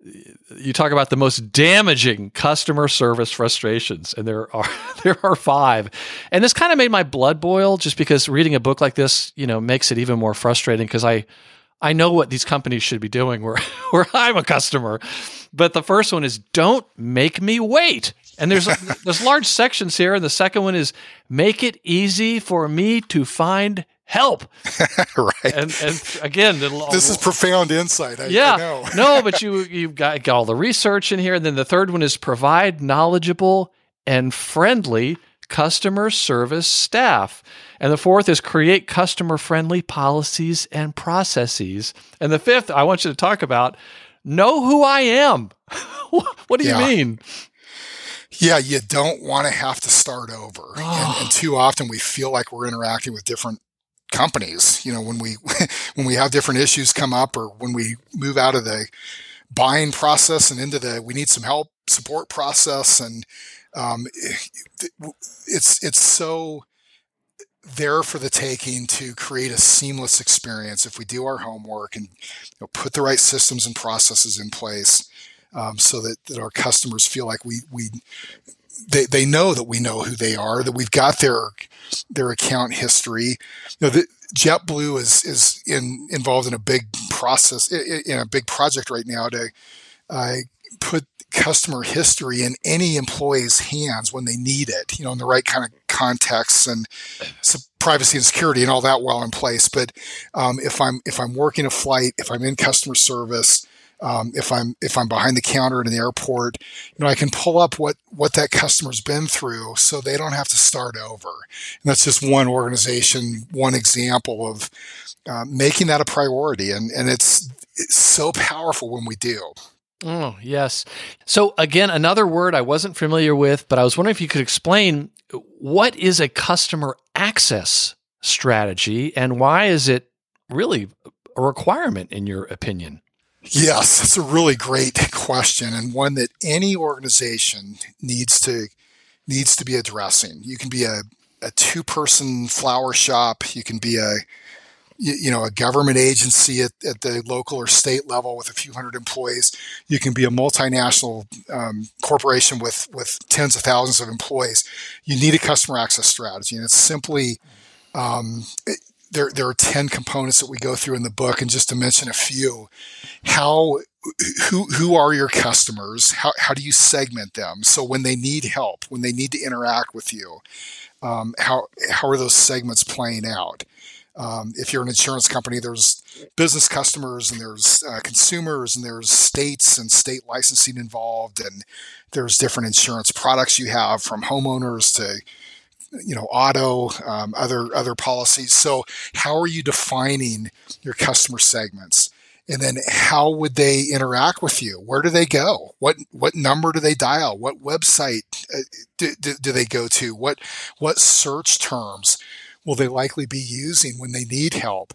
you talk about the most damaging customer service frustrations, and there are there are five. And this kind of made my blood boil just because reading a book like this, you know, makes it even more frustrating because I I know what these companies should be doing where, where I'm a customer. But the first one is don't make me wait. And there's there's large sections here, and the second one is make it easy for me to find help. Right. And, and again, this is profound insight. I, yeah. I know. No, but you, you've got, got all the research in here. And then the third one is provide knowledgeable and friendly customer service staff. And the fourth is create customer-friendly policies and processes. And the fifth, I want you to talk about know who I am. What do you yeah. mean? Yeah, you don't want to have to start over. Oh. And, and too often we feel like we're interacting with different companies, you know, when we when we have different issues come up or when we move out of the buying process and into the we need some help support process, and um, it's it's so there for the taking to create a seamless experience if we do our homework and, you know, put the right systems and processes in place, um, so that, that our customers feel like we we they they know that we know who they are, that we've got their their account history. You know, the, JetBlue is is in, involved in a big process in a big project right now to uh, put customer history in any employee's hands when they need it, you know, in the right kind of context and so privacy and security and all that well in place. But um, if I'm if I'm working a flight, if I'm in customer service, um, if I'm if I'm behind the counter at an airport, you know, I can pull up what what that customer's been through, so they don't have to start over. And that's just one organization, one example of uh, making that a priority, and and it's it's so powerful when we do. Oh, yes. So again, another word I wasn't familiar with, but I was wondering if you could explain what is a customer access strategy and why is it really a requirement in your opinion? Yes, it's a really great question and one that any organization needs to needs to be addressing. You can be a, a two-person flower shop. You can be a you, you know a government agency at, at the local or state level with a few hundred employees. You can be a multinational um, corporation with with tens of thousands of employees. You need a customer access strategy, and it's simply um, it, there. There are ten components that we go through in the book, and just to mention a few, how. Who who are your customers? How how do you segment them? So when they need help, when they need to interact with you, um, how how are those segments playing out? Um, if you're an insurance company, there's business customers and there's uh, consumers and there's states and state licensing involved, and there's different insurance products you have from homeowners to you know auto, um, other other policies. So how are you defining your customer segments? And then how would they interact with you? Where do they go? What what number do they dial? What website uh, do, do, do they go to? What what search terms will they likely be using when they need help?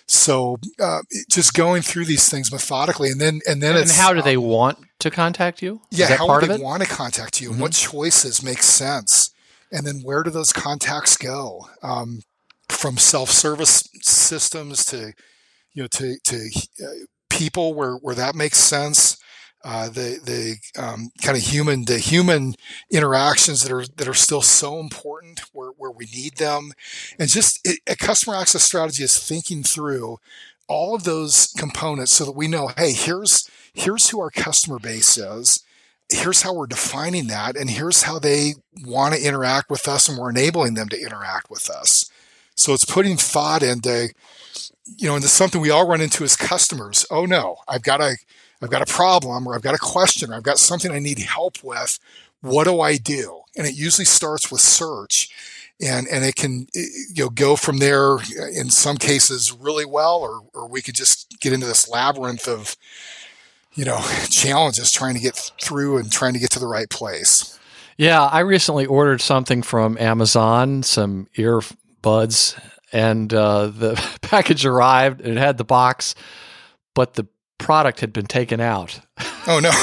So uh, just going through these things methodically, and then and then and it's, how do they um, want to contact you? Is yeah, that how part would of they it? want to contact you? Mm-hmm. What choices make sense? And then where do those contacts go? Um, from self-service systems to you know, to to uh, people where, where that makes sense, uh, the the um, kind of human the human interactions that are that are still so important where, where we need them, and just it, a customer access strategy is thinking through all of those components so that we know, hey, here's here's who our customer base is, here's how we're defining that, and here's how they want to interact with us, and we're enabling them to interact with us. So it's putting thought into you know, and it's something we all run into as customers. Oh no, I've got a, I've got a problem, or I've got a question, or I've got something I need help with. What do I do? And it usually starts with search, and and it can you know go from there. In some cases, really well, or or we could just get into this labyrinth of, you know, challenges trying to get through and trying to get to the right place. Yeah, I recently ordered something from Amazon, some earbuds. And uh, the package arrived, and it had the box, but the product had been taken out. Oh, no.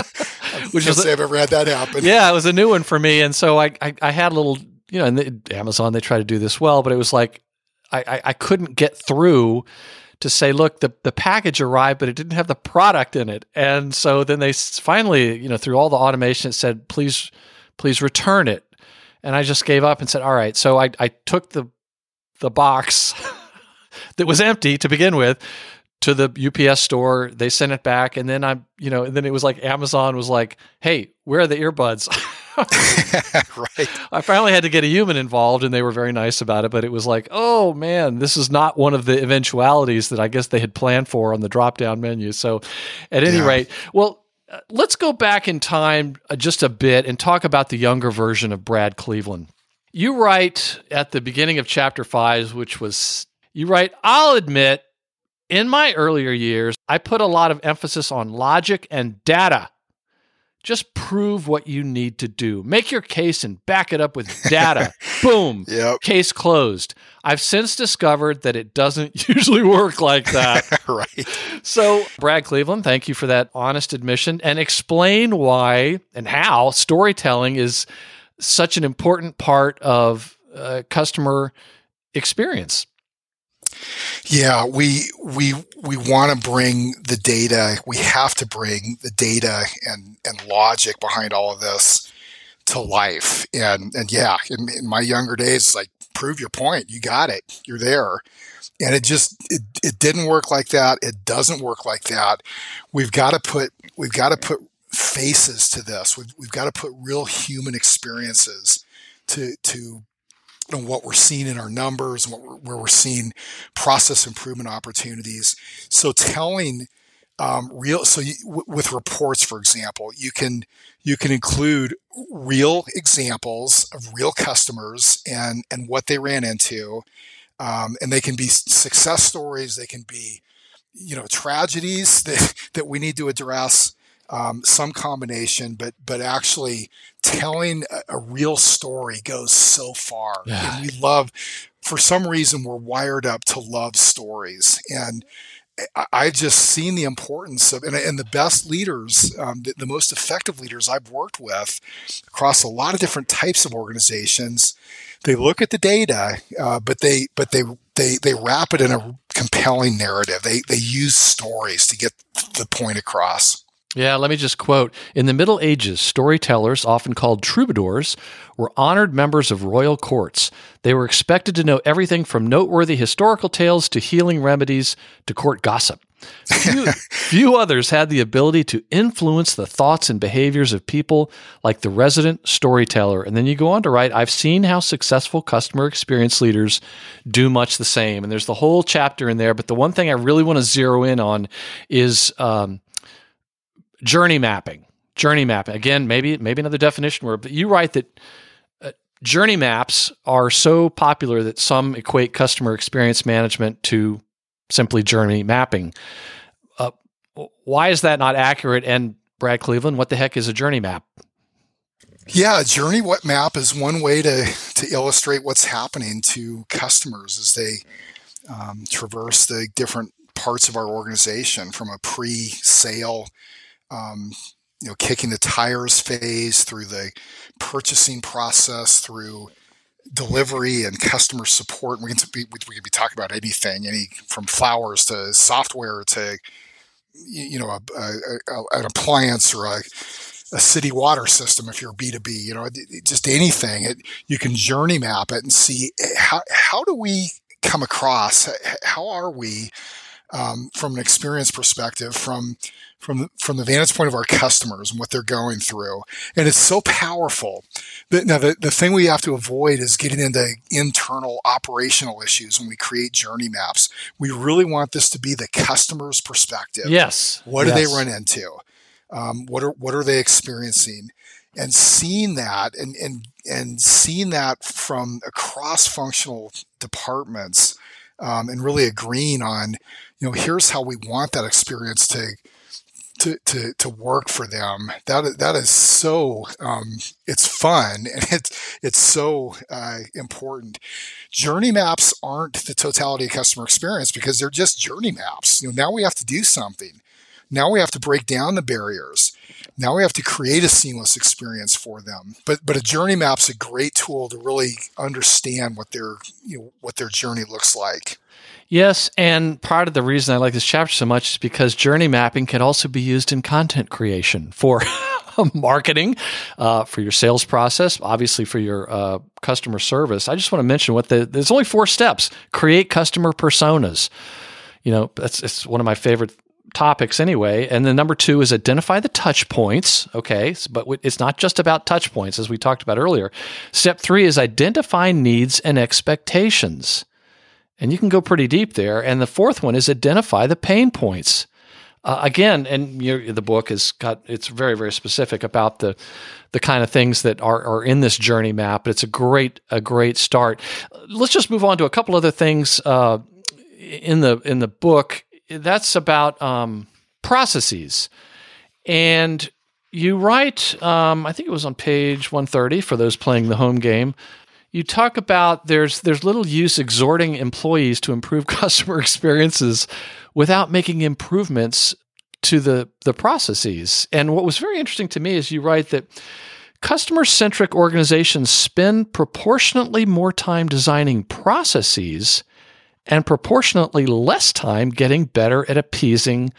Which is say I've ever had that happen. Yeah, it was a new one for me. And so I, I, I had a little, you know, and the, Amazon, they try to do this well, but it was like I, I, I couldn't get through to say, look, the, the package arrived, but it didn't have the product in it. And so then they finally, you know, through all the automation, it said, please, please return it. And I just gave up and said, all right. So I, I took the the box that was empty to begin with to the U P S store. They sent it back. And then I, you know, and then it was like Amazon was like, hey, where are the earbuds? Right. I finally had to get a human involved, and they were very nice about it. But it was like, oh man, this is not one of the eventualities that I guess they had planned for on the drop-down menu. So at any Yeah. rate, well, uh, let's go back in time uh, just a bit and talk about the younger version of Brad Cleveland. You write at the beginning of chapter five, which was, you write, I'll admit, in my earlier years, I put a lot of emphasis on logic and data. Just prove what you need to do. Make your case and back it up with data. Boom. Yep. Case closed. I've since discovered that it doesn't usually work like that. Right. So, Brad Cleveland, thank you for that honest admission, and explain why and how storytelling is such an important part of uh, customer experience. Yeah, we we we want to bring the data. We have to bring the data and, and logic behind all of this to life. And and yeah, in, in my younger days, it's like, prove your point. You got it. You're there. And it just it, it didn't work like that. It doesn't work like that. We've got to put we've got to put faces to this. We've, we've got to put real human experiences to, to you know, what we're seeing in our numbers, and what we're, where we're seeing process improvement opportunities. So telling um, real, so you, w- with reports, for example, you can you can include real examples of real customers and and what they ran into, um, and they can be success stories. They can be, you know, tragedies that that we need to address. um, some combination, but but actually telling a, a real story goes so far. Yeah. And we love, for some reason, we're wired up to love stories. And I, I just seen the importance of, and, and the best leaders, um, the, the most effective leaders I've worked with across a lot of different types of organizations, they look at the data, uh, but they but they they they wrap it in a compelling narrative. They they use stories to get the point across. Yeah, let me just quote. In the Middle Ages, storytellers, often called troubadours, were honored members of royal courts. They were expected to know everything from noteworthy historical tales to healing remedies to court gossip. Few, few others had the ability to influence the thoughts and behaviors of people like the resident storyteller. And then you go on to write, I've seen how successful customer experience leaders do much the same. And there's the whole chapter in there. But the one thing I really want to zero in on is um, journey mapping. Journey mapping. Again, maybe maybe another definition word, but you write that uh, journey maps are so popular that some equate customer experience management to simply journey mapping. Uh, why is that not accurate? And Brad Cleveland, what the heck is a journey map? Yeah, a journey what map is one way to to illustrate what's happening to customers as they um, traverse the different parts of our organization, from a pre-sale, um, you know, kicking the tires phase, through the purchasing process, through delivery and customer support. We can be, we can be talking about anything, any from flowers to software to, you know, a, a, a, an appliance or a, a city water system. If you're B two B, you know, just anything. It, you can journey map it and see how how do we come across? How are we um, from an experience perspective, from from the, from the vantage point of our customers and what they're going through. And it's so powerful. But now, the, the thing we have to avoid is getting into internal operational issues when we create journey maps. We really want this to be the customer's perspective. Yes. What yes. do they run into? Um, what are what are they experiencing? And seeing that and and and seeing that from across functional departments, um, and really agreeing on, you know, here's how we want that experience to to to, to work for them. That that is so um, it's fun, and it's it's so uh, important. Journey maps aren't the totality of customer experience because they're just journey maps. You know, now we have to do something. Now we have to break down the barriers. Now we have to create a seamless experience for them. But but a journey map's a great tool to really understand what their you know what their journey looks like. Yes, and part of the reason I like this chapter so much is because journey mapping can also be used in content creation for marketing, uh, for your sales process, obviously for your uh, customer service. I just want to mention what the there's only four steps. Create customer personas. You know, that's it's one of my favorite topics anyway. And then number two is identify the touch points. Okay. But it's not just about touch points, as we talked about earlier. Step three is identify needs and expectations. And you can go pretty deep there. And the fourth one is identify the pain points. Uh, again, and your, the book has got, it's very, very specific about the the kind of things that are, are in this journey map. But it's a great, a great start. Let's just move on to a couple other things uh, in the in the book. That's about um, processes. And you write, um, I think it was on page one thirty for those playing the home game, you talk about there's there's little use exhorting employees to improve customer experiences without making improvements to the, the processes. And what was very interesting to me is you write that customer-centric organizations spend proportionately more time designing processes and proportionately less time getting better at appeasing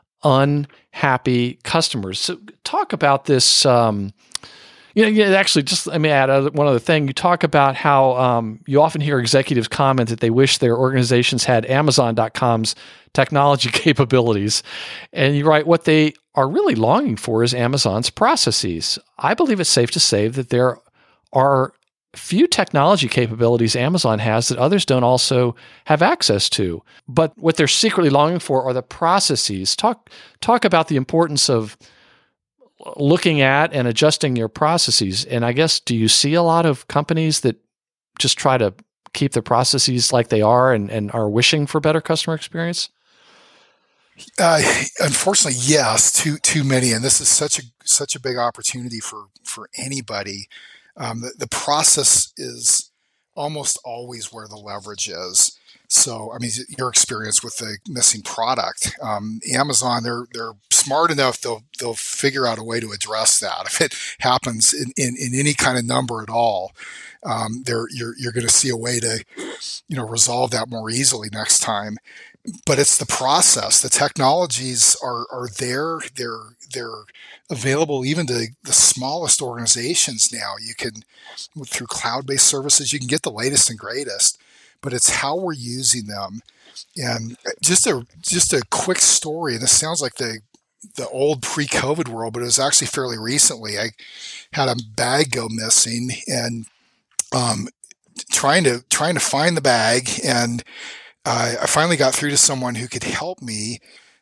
unhappy customers. So talk about this. Um, you know, you know, actually, just let me add one other thing. You talk about how um, you often hear executives comment that they wish their organizations had Amazon dot com's technology capabilities. And you write, what they are really longing for is Amazon's processes. I believe it's safe to say that there are few technology capabilities Amazon has that others don't also have access to. But what they're secretly longing for are the processes. Talk talk about the importance of looking at and adjusting your processes. And I guess, do you see a lot of companies that just try to keep the processes like they are and, and are wishing for better customer experience? Uh, unfortunately, yes, too too many, and this is such a such a big opportunity for for anybody. Um, the, the process is almost always where the leverage is. So, I mean, your experience with the missing product, um, Amazon, they're they're smart enough; they'll they'll figure out a way to address that. If it happens in, in, in any kind of number at all, um, they're you're you're going to see a way to, you know, resolve that more easily next time. But it's the process. The technologies are are there. They're they're available even to the smallest organizations now. You can, through cloud-based services, you can get the latest and greatest. But it's how we're using them. And just a just a quick story. And this sounds like the the old pre-COVID world, but it was actually fairly recently. I had a bag go missing, and um, trying to trying to find the bag and. Uh, I finally got through to someone who could help me,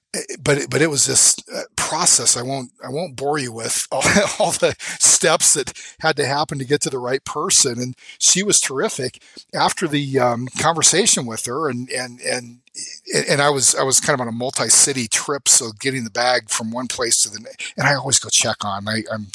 but it, but it was this process. I won't I won't bore you with all, all the steps that had to happen to get to the right person. And she was terrific. After the um, conversation with her, and and and and I was I was kind of on a multi-city trip, so getting the bag from one place to the next. And I always go check on. I, I'm.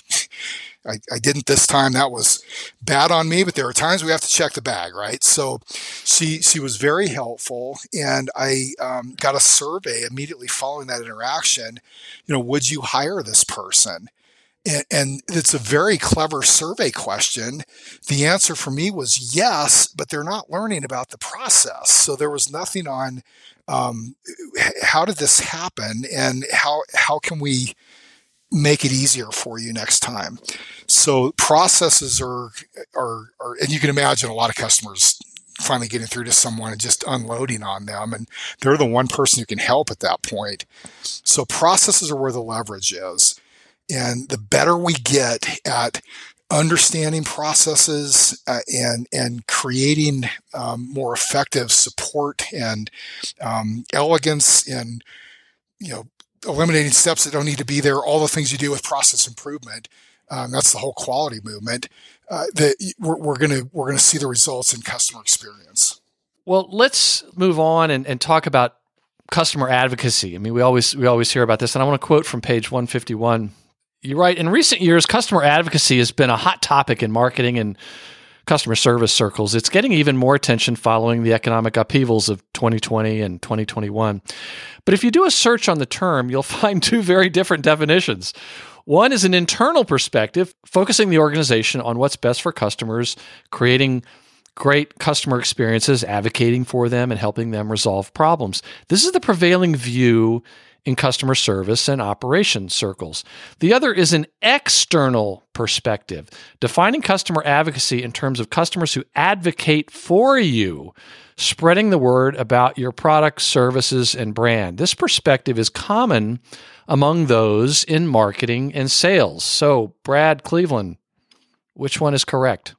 I, I didn't this time. That was bad on me, but there are times we have to check the bag, right? So she she was very helpful, and I um, got a survey immediately following that interaction. You know, would you hire this person? And, and it's a very clever survey question. The answer for me was yes, but they're not learning about the process. So there was nothing on um, how did this happen, and how how can we make it easier for you next time. So processes are, are, are, and you can imagine a lot of customers finally getting through to someone and just unloading on them. And they're the one person who can help at that point. So processes are where the leverage is. And the better we get at understanding processes uh, and, and creating um, more effective support and um, elegance in, you know, eliminating steps that don't need to be there, all the things you do with process improvement. Um, that's the whole quality movement. Uh, that we're, we're going to we're going to see the results in customer experience. Well, let's move on and, and talk about customer advocacy. I mean, we always we always hear about this, and I want to quote from page one fifty-one. You write, in recent years, customer advocacy has been a hot topic in marketing and customer service circles. It's getting even more attention following the economic upheavals of twenty twenty and twenty twenty-one. But if you do a search on the term, you'll find two very different definitions. One is an internal perspective, focusing the organization on what's best for customers, creating great customer experiences, advocating for them, and helping them resolve problems. This is the prevailing view in customer service and operations circles. The other is an external perspective, defining customer advocacy in terms of customers who advocate for you, spreading the word about your products, services, and brand. This perspective is common among those in marketing and sales. So, Brad Cleveland, which one is correct?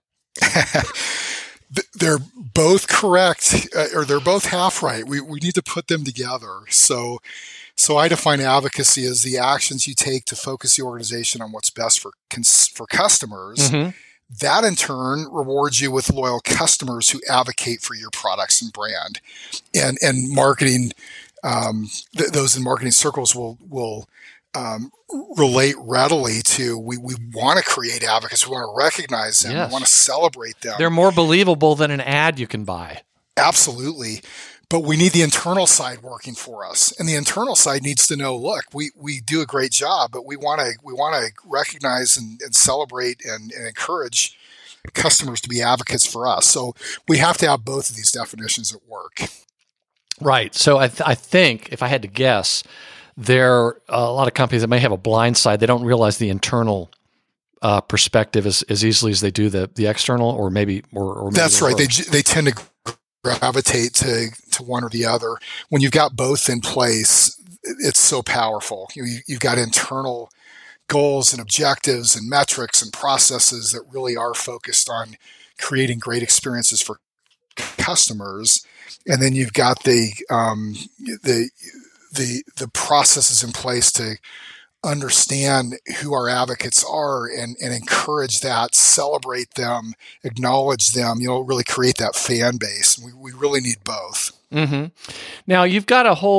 They're both correct, uh, or they're both half right. We we need to put them together. So, so I define advocacy as the actions you take to focus the organization on what's best for cons- for customers. Mm-hmm. That in turn rewards you with loyal customers who advocate for your products and brand. And and marketing, um, th- those in marketing circles will will um, relate readily to we we want to create advocates. We want to recognize them. Yes. We want to celebrate them. They're more believable than an ad you can buy. Absolutely. But we need the internal side working for us. And the internal side needs to know, look, we, we do a great job, but we want to we want to recognize and, and celebrate and, and encourage customers to be advocates for us. So we have to have both of these definitions at work. Right. So I, th- I think, if I had to guess, there are a lot of companies that may have a blind side. They don't realize the internal uh, perspective as, as easily as they do the the external, or maybe or, or maybe that's right. They they tend to gravitate to to one or the other. When you've got both in place, it's so powerful. You, you've got internal goals and objectives and metrics and processes that really are focused on creating great experiences for customers, and then you've got the um, the the the processes in place to understand who our advocates are and, and encourage that, celebrate them, acknowledge them, you know, really create that fan base. We we really need both. Mm-hmm. Now, you've got a whole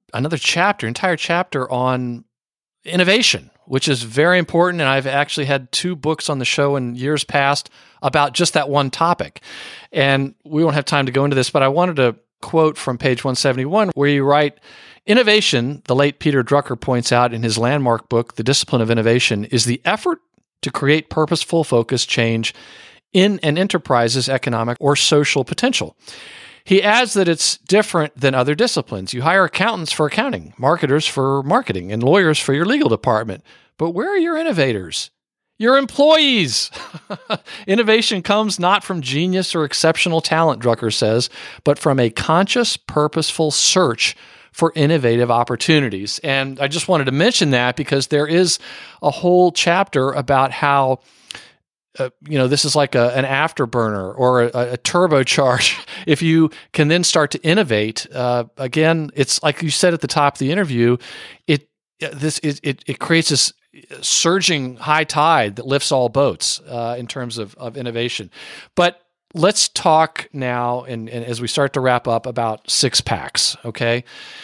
another chapter, entire chapter on innovation, which is very important. And I've actually had two books on the show in years past about just that one topic. And we won't have time to go into this, but I wanted to quote from page one seventy-one where you write, innovation, the late Peter Drucker points out in his landmark book, The Discipline of Innovation, is the effort to create purposeful, focused change in an enterprise's economic or social potential. He adds that it's different than other disciplines. You hire accountants for accounting, marketers for marketing, and lawyers for your legal department. But where are your innovators? Your employees. Innovation comes not from genius or exceptional talent, Drucker says, but from a conscious, purposeful search for innovative opportunities. And I just wanted to mention that because there is a whole chapter about how Uh, you know, this is like a, an afterburner or a, a turbocharge. If you can then start to innovate, uh, again, it's like you said at the top of the interview, it this it it, it creates this surging high tide that lifts all boats uh, in terms of, of innovation. But let's talk now, and, and as we start to wrap up, about six packs, okay?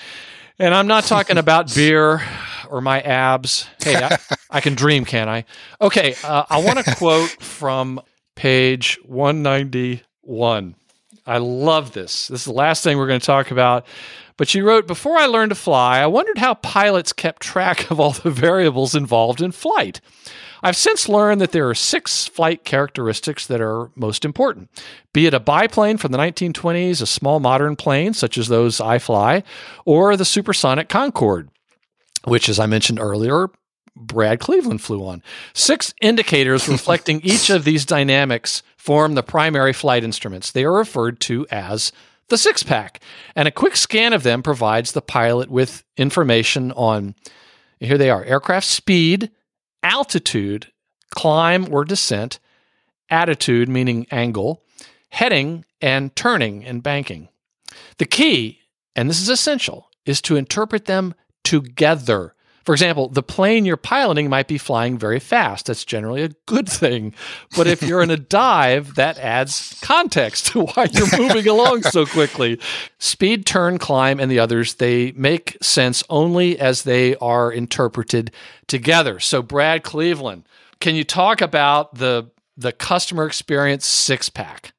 And I'm not talking about beer or my abs. Hey, I, I can dream, can't I? Okay, uh, I want to quote from page one ninety-one. I love this. This is the last thing we're going to talk about. But she wrote, before I learned to fly, I wondered how pilots kept track of all the variables involved in flight. I've since learned that there are six flight characteristics that are most important. Be it a biplane from the nineteen twenties, a small modern plane, such as those I fly, or the supersonic Concorde, which, as I mentioned earlier, Brad Cleveland flew on. Six indicators reflecting each of these dynamics form the primary flight instruments. They are referred to as the six-pack, and a quick scan of them provides the pilot with information on, here they are, aircraft speed, altitude, climb or descent, attitude, meaning angle, heading, and turning and banking. The key, and this is essential, is to interpret them together. For example, the plane you're piloting might be flying very fast. That's generally a good thing. But if you're in a dive, that adds context to why you're moving along so quickly. Speed, turn, climb, and the others, they make sense only as they are interpreted together. So, Brad Cleveland, can you talk about the the customer experience six-pack?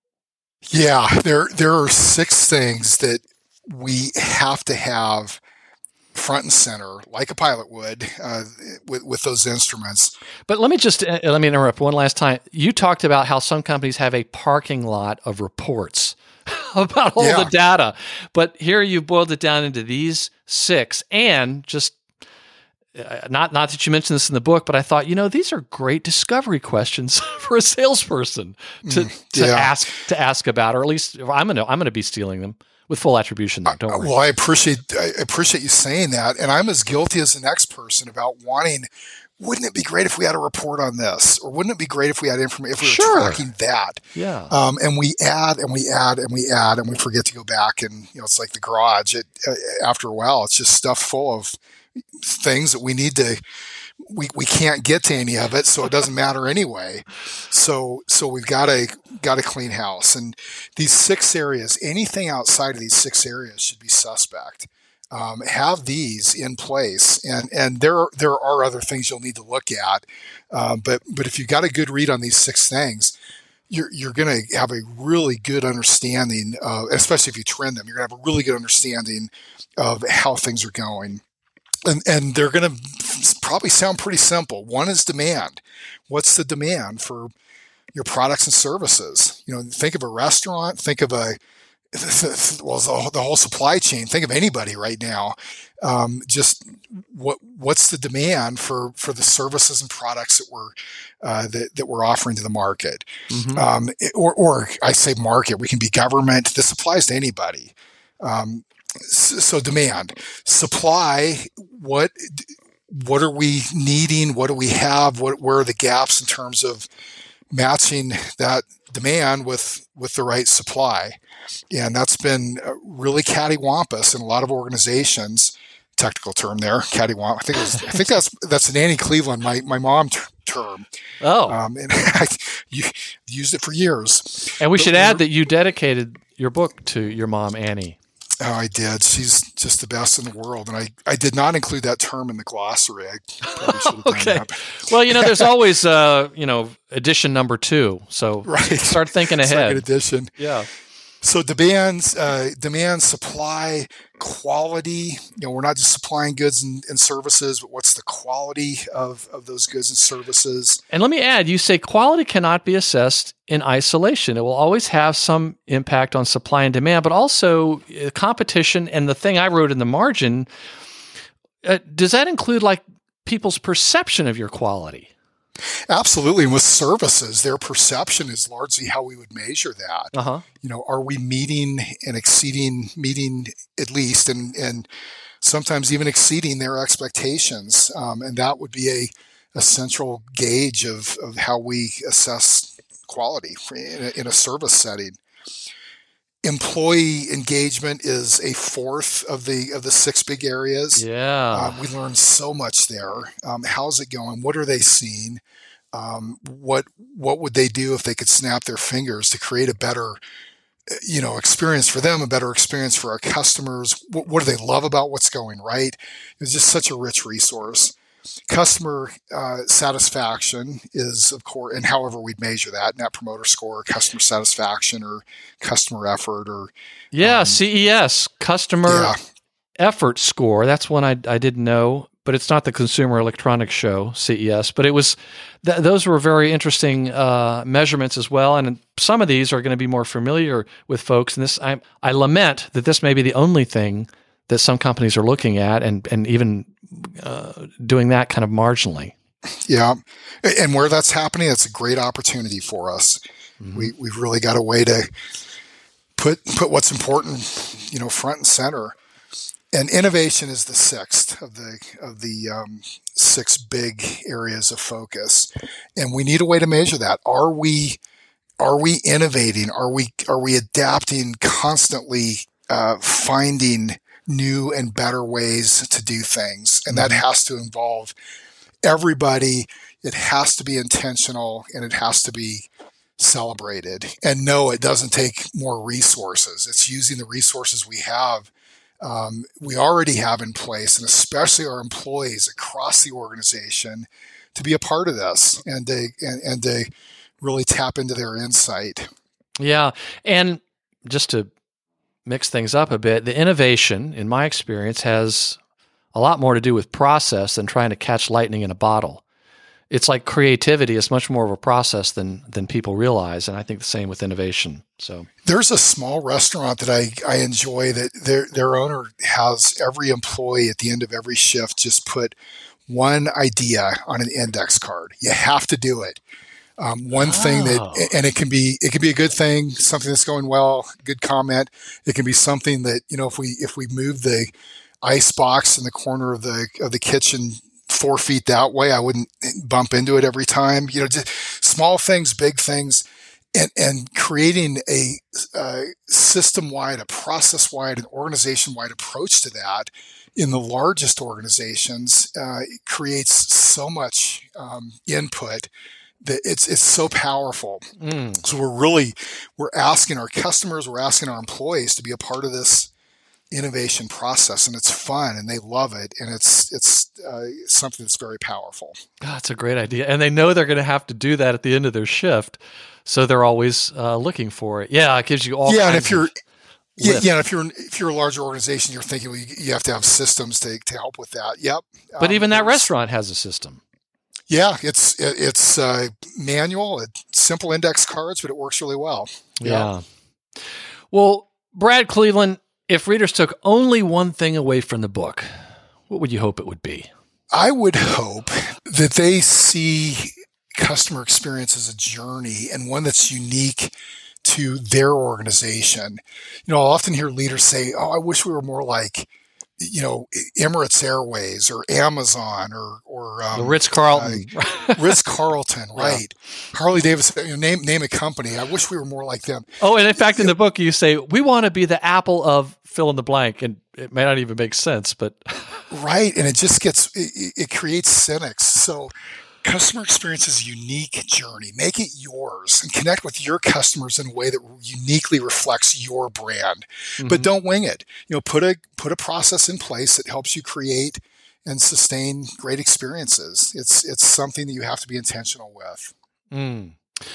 Yeah, there there are six things that we have to have front and center, like a pilot would, uh, with, with those instruments. But let me just, uh, let me interrupt one last time. You talked about how some companies have a parking lot of reports about all yeah. the data, but here you've boiled it down into these six, and just, uh, not, not that you mentioned this in the book, but I thought, you know, these are great discovery questions for a salesperson to, mm, to yeah. ask, to ask about, or at least I'm going to, I'm going to be stealing them. With full attribution, though. Don't worry. Well, I appreciate I appreciate you saying that, and I'm as guilty as the next person about wanting. Wouldn't it be great if we had a report on this, or wouldn't it be great if we had information if we were sure. tracking that? Yeah. Um, and we add and we add and we add and we forget to go back, and you know it's like the garage. It uh, after a while, it's just stuffed full of things that we need to. We, we can't get to any of it, so it doesn't matter anyway. So so we've got to got to clean house. And these six areas, anything outside of these six areas should be suspect. Um, have these in place, and and there are, there are other things you'll need to look at. Uh, but but if you've got a good read on these six things, you're you're going to have a really good understanding, uh, especially if you trend them. You're going to have a really good understanding of how things are going. And, and they're going to probably sound pretty simple. One is demand. What's the demand for your products and services? You know, think of a restaurant, think of a, well, the whole supply chain, think of anybody right now. Um, just what what's the demand for, for the services and products that we're uh, that, that we're offering to the market? Mm-hmm. Um, or, or I say market, we can be government. This applies to anybody. Um, So demand, supply, what what are we needing? What do we have? What where are the gaps in terms of matching that demand with with the right supply? And that's been really cattywampus in a lot of organizations. Technical term there, cattywampus. I think it was, I think that's that's an Annie Cleveland, my my mom ter- term. Oh, um, and I you, used it for years. And we but should add that you dedicated your book to your mom, Annie. Oh, I did. She's just the best in the world. And I, I did not include that term in the glossary. I probably should have done okay. that. Well, you know, there's always, uh, you know, edition number two. So right. start thinking ahead. Second edition. Yeah. So demands, uh, demand, supply, quality. You know, we're not just supplying goods and, and services, but what's the quality of, of those goods and services? And let me add, you say quality cannot be assessed in isolation. It will always have some impact on supply and demand, but also uh, competition. And the thing I wrote in the margin, uh, does that include like people's perception of your quality? Absolutely. And with services, their perception is largely how we would measure that. Uh-huh. You know, are we meeting and exceeding, meeting at least, and, and sometimes even exceeding their expectations? Um, and that would be a, a central gauge of, of how we assess quality in a, in a service setting. Employee engagement is a fourth of the of the six big areas. Yeah, uh, we learned so much there. Um, how's it going? What are they seeing? Um, what what would they do if they could snap their fingers to create a better, you know, experience for them, a better experience for our customers? What, what do they love about what's going right? It's just such a rich resource. Customer uh, satisfaction is, of course, and however we'd measure that, Net Promoter Score, customer satisfaction, or customer effort, or yeah, um, C E S, customer yeah. effort score. That's one I I didn't know, but it's not the Consumer Electronics Show, C E S. But it was th- those were very interesting uh, measurements as well, and some of these are going to be more familiar with folks. And this, I I lament that this may be the only thing that some companies are looking at, and and even uh, doing that kind of marginally. Yeah, and where that's happening, it's a great opportunity for us. Mm-hmm. We we've really got a way to put put what's important, you know, front and center. And innovation is the sixth of the of the um, six big areas of focus, and we need a way to measure that. Are we are we innovating? Are we are we adapting constantly, uh, finding new and better ways to do things? And that has to involve everybody. It has to be intentional, and it has to be celebrated. And no, it doesn't take more resources. It's using the resources we have, um, we already have in place, and especially our employees across the organization, to be a part of this and to, and, and to really tap into their insight. Yeah. And just to mix things up a bit, the innovation, in my experience, has a lot more to do with process than trying to catch lightning in a bottle. It's like creativity is much more of a process than than people realize, and I think the same with innovation. So there's a small restaurant that I, I enjoy that their their owner has every employee at the end of every shift just put one idea on an index card. You have to do it. Um, one oh. thing that, and it can be, it can be a good thing, something that's going well, good comment. It can be something that, you know, if we, if we move the ice box in the corner of the, of the kitchen four feet that way, I wouldn't bump into it every time, you know, just small things, big things, and, and creating a, uh, system-wide, a process-wide, an organization-wide approach to that in the largest organizations, uh, it creates so much, um, input. That it's it's so powerful. Mm. So we're really we're asking our customers, we're asking our employees to be a part of this innovation process, and it's fun, and they love it, and it's it's uh, something that's very powerful. Oh, that's a great idea, and they know they're going to have to do that at the end of their shift, so they're always uh, looking for it. Yeah, it gives you all. Yeah, kinds and if you're of yeah, yeah, and if you're if you're a larger organization, you're thinking well, you, you have to have systems to to help with that. Yep. But um, even that was, restaurant has a system. Yeah, it's it's uh, manual, it's simple index cards, but it works really well. Yeah. yeah. Well, Brad Cleveland, if readers took only one thing away from the book, what would you hope it would be? I would hope that they see customer experience as a journey and one that's unique to their organization. You know, I'll often hear leaders say, "Oh, I wish we were more like, you know, Emirates Airways or Amazon or or um, the Ritz-Carlton, uh, Ritz-Carlton, right? Yeah. Harley Davidson. You know, name name a company. I wish we were more like them." Oh, and in fact, in the book, you say we want to be the Apple of fill in the blank, and it may not even make sense, but right, and it just gets it, it creates cynics. So Customer experience is a unique journey. Make it yours and connect with your customers in a way that uniquely reflects your brand. Mm-hmm. But don't wing it. You know, put a put a process in place that helps you create and sustain great experiences. It's it's something that you have to be intentional with. Mm.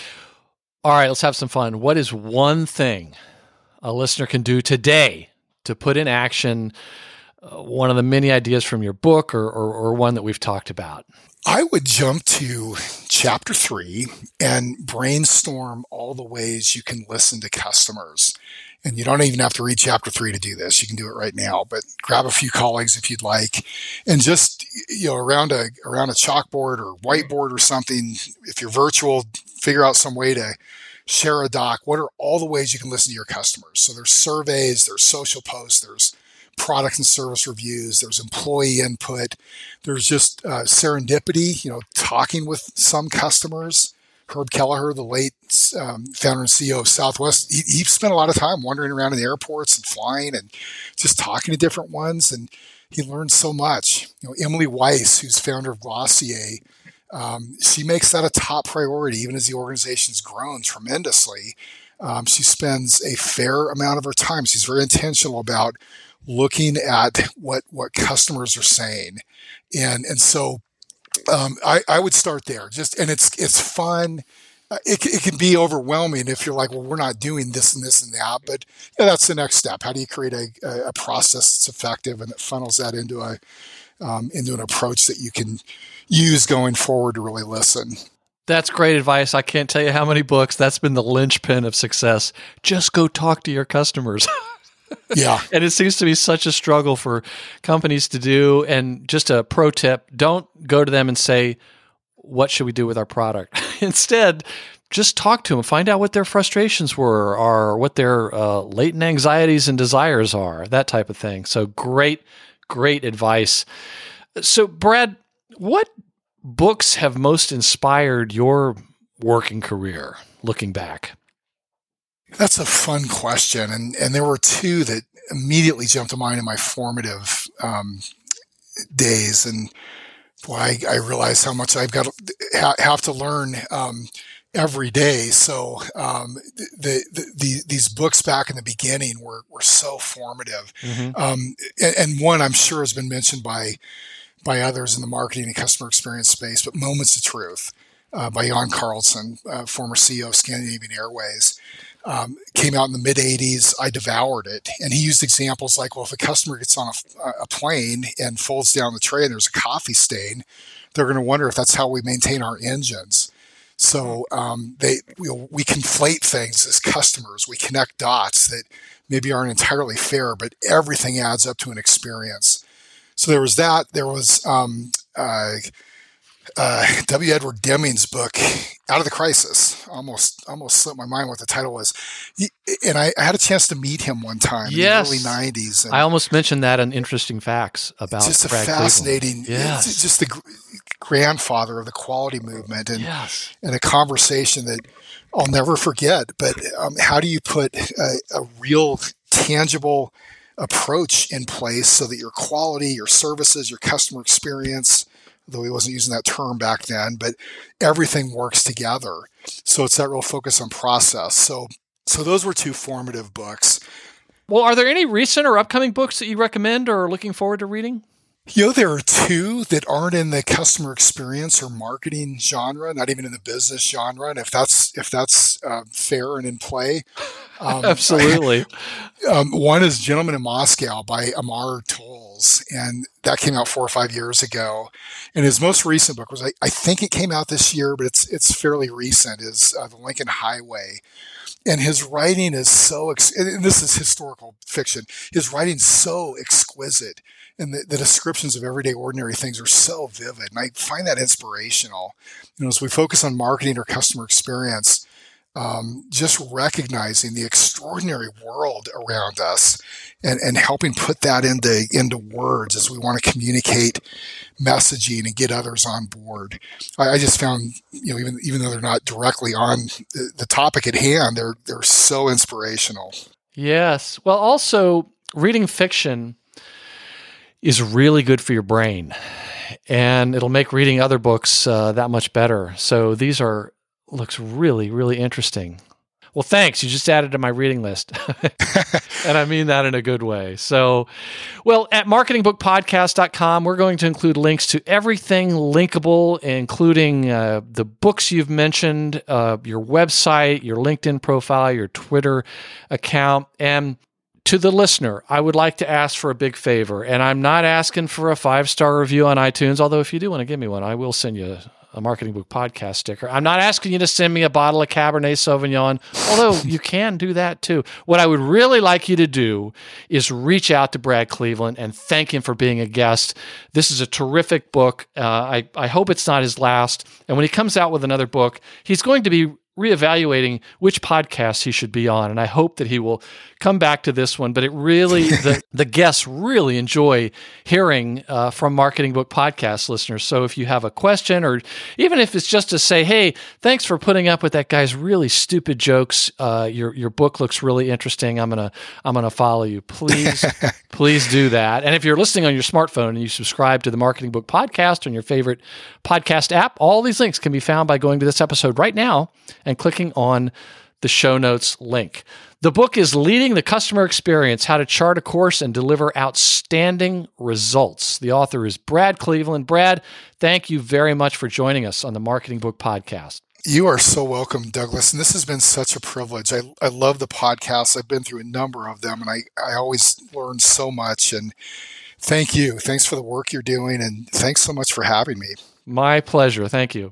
All right, let's have some fun. What is one thing a listener can do today to put in action uh, one of the many ideas from your book or, or, or one that we've talked about? I would jump to chapter three and brainstorm all the ways you can listen to customers. And you don't even have to read chapter three to do this. You can do it right now, but grab a few colleagues if you'd like, and just, you know, around a, around a chalkboard or whiteboard or something, if you're virtual, figure out some way to share a doc. What are all the ways you can listen to your customers? So there's surveys, there's social posts, there's product and service reviews, there's employee input, there's just uh, serendipity, you know, talking with some customers. Herb Kelleher, the late um, founder and C E O of Southwest, he, he spent a lot of time wandering around in the airports and flying and just talking to different ones, and he learned so much. You know, Emily Weiss, who's founder of Glossier, um, she makes that a top priority, even as the organization's grown tremendously. Um, she spends a fair amount of her time. She's very intentional about looking at what what customers are saying, and and so um, I, I would start there. Just and it's it's fun. Uh, it it can be overwhelming if you're like, well, we're not doing this and this and that, but yeah, that's the next step. How do you create a, a process that's effective and that funnels that into a um, into an approach that you can use going forward to really listen? That's great advice. I can't tell you how many books. That's been the linchpin of success. Just go talk to your customers. Yeah. And it seems to be such a struggle for companies to do. And just a pro tip, don't go to them and say, what should we do with our product? Instead, just talk to them, find out what their frustrations were or what their uh, latent anxieties and desires are, that type of thing. So great, great advice. So Brad, what books have most inspired your working career, looking back? That's a fun question. And, and there were two that immediately jumped to mind in my formative um, days. And boy, I, I realized how much I've got to ha- have to learn um, every day. So um, the, the, the these books back in the beginning were were so formative. Mm-hmm. Um, and, and one I'm sure has been mentioned by by others in the marketing and customer experience space, but Moments of Truth uh, by Jan Carlson, uh, former C E O of Scandinavian Airways. Um, came out in the mid eighties. I devoured it. And he used examples like, well, if a customer gets on a, a plane and folds down the tray and there's a coffee stain, they're going to wonder if that's how we maintain our engines. So um, they we, we conflate things as customers. We connect dots that maybe aren't entirely fair, but everything adds up to an experience. So there was that. There was um, uh, uh, W. Edward Deming's book, Out of the Crisis. Almost almost slipped my mind what the title was. He, and I, I had a chance to meet him one time yes. in the early nineties. And I almost mentioned that in Interesting Facts about just a Brad fascinating, yes. it's just the gr- grandfather of the quality movement, and, yes. and a conversation that I'll never forget. But um, how do you put a, a real tangible approach in place so that your quality, your services, your customer experience, though he wasn't using that term back then, but everything works together. So it's that real focus on process. So, so those were two formative books. Well, are there any recent or upcoming books that you recommend or are looking forward to reading? You know, there are two that aren't in the customer experience or marketing genre, not even in the business genre. And if that's if that's uh, fair and in play, um, absolutely. I, um, one is Gentleman in Moscow by Amar Tolles, and that came out four or five years ago. And his most recent book was, I, I think it came out this year, but it's it's fairly recent. Is uh, The Lincoln Highway. And his writing is so, ex- and this is historical fiction, his writing's so exquisite, and the, the descriptions of everyday ordinary things are so vivid. And I find that inspirational. You know, as we focus on marketing or customer experience, um, just recognizing the extraordinary world around us and, and helping put that into, into words as we want to communicate messaging and get others on board. I, I just found, you know, even even though they're not directly on the, the topic at hand, they're they're so inspirational. Yes. Well, also reading fiction is really good for your brain. and it'll make reading other books uh, that much better. So these are looks really, really interesting. Well, thanks. You just added to my reading list. And I mean that in a good way. So, well, at marketing book podcast dot com, we're going to include links to everything linkable, including uh, the books you've mentioned, uh, your website, your LinkedIn profile, your Twitter account. And to the listener, I would like to ask for a big favor. And I'm not asking for a five-star review on iTunes, although if you do want to give me one, I will send you a a Marketing Book Podcast sticker. I'm not asking you to send me a bottle of Cabernet Sauvignon, although you can do that too. What I would really like you to do is reach out to Brad Cleveland and thank him for being a guest. This is a terrific book. Uh, I, I hope it's not his last. And when he comes out with another book, he's going to be reevaluating which podcast he should be on. And I hope that he will come back to this one. But it really, the, the guests really enjoy hearing uh, from Marketing Book Podcast listeners. So if you have a question, or even if it's just to say, hey, thanks for putting up with that guy's really stupid jokes. Uh, your your book looks really interesting. I'm gonna I'm gonna follow you. Please, please do that. And if you're listening on your smartphone and you subscribe to the Marketing Book Podcast on your favorite podcast app, all these links can be found by going to this episode right now and clicking on the show notes link. The book is Leading the Customer Experience, How to Chart a Course and Deliver Outstanding Results. The author is Brad Cleveland. Brad, thank you very much for joining us on the Marketing Book Podcast. You are so welcome, Douglas. And this has been such a privilege. I, I love the podcast. I've been through a number of them, and I, I always learn so much. And thank you. Thanks for the work you're doing, and thanks so much for having me. My pleasure. Thank you.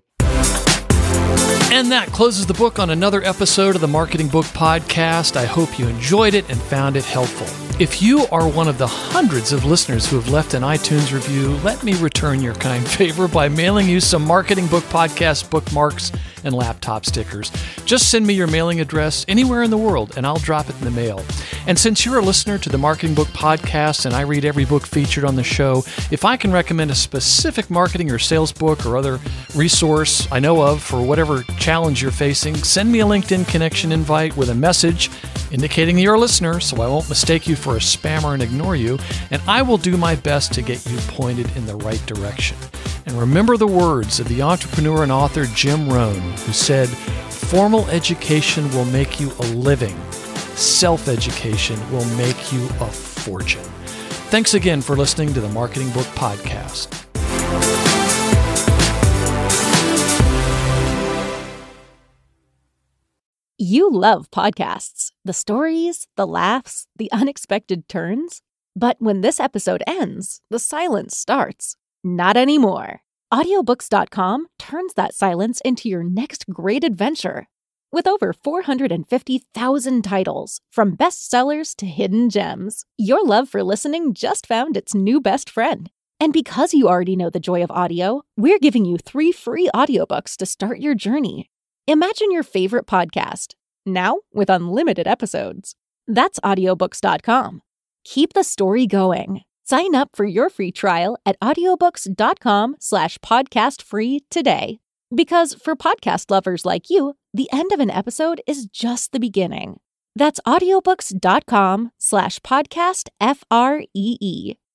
And that closes the book on another episode of the Marketing Book Podcast. I hope you enjoyed it and found it helpful. If you are one of the hundreds of listeners who have left an iTunes review, let me return your kind favor by mailing you some Marketing Book Podcast bookmarks and laptop stickers. Just send me your mailing address anywhere in the world, and I'll drop it in the mail. And since you're a listener to the Marketing Book Podcast and I read every book featured on the show, if I can recommend a specific marketing or sales book or other resource I know of for whatever challenge you're facing, send me a LinkedIn connection invite with a message indicating you're a listener so I won't mistake you for a spammer and ignore you, and I will do my best to get you pointed in the right direction. And remember the words of the entrepreneur and author Jim Rohn, who said, "Formal education will make you a living. Self-education will make you a fortune." Thanks again for listening to the Marketing Book Podcast. You love podcasts, the stories, the laughs, the unexpected turns. But when this episode ends, the silence starts. Not anymore. audiobooks dot com turns that silence into your next great adventure. With over four hundred fifty thousand titles, from bestsellers to hidden gems, your love for listening just found its new best friend. And because you already know the joy of audio, we're giving you three free audiobooks to start your journey. Imagine your favorite podcast, now with unlimited episodes. That's audiobooks dot com. Keep the story going. Sign up for your free trial at audiobooks dot com slash podcast free today. Because for podcast lovers like you, the end of an episode is just the beginning. That's audiobooks dot com slash podcast F R E E.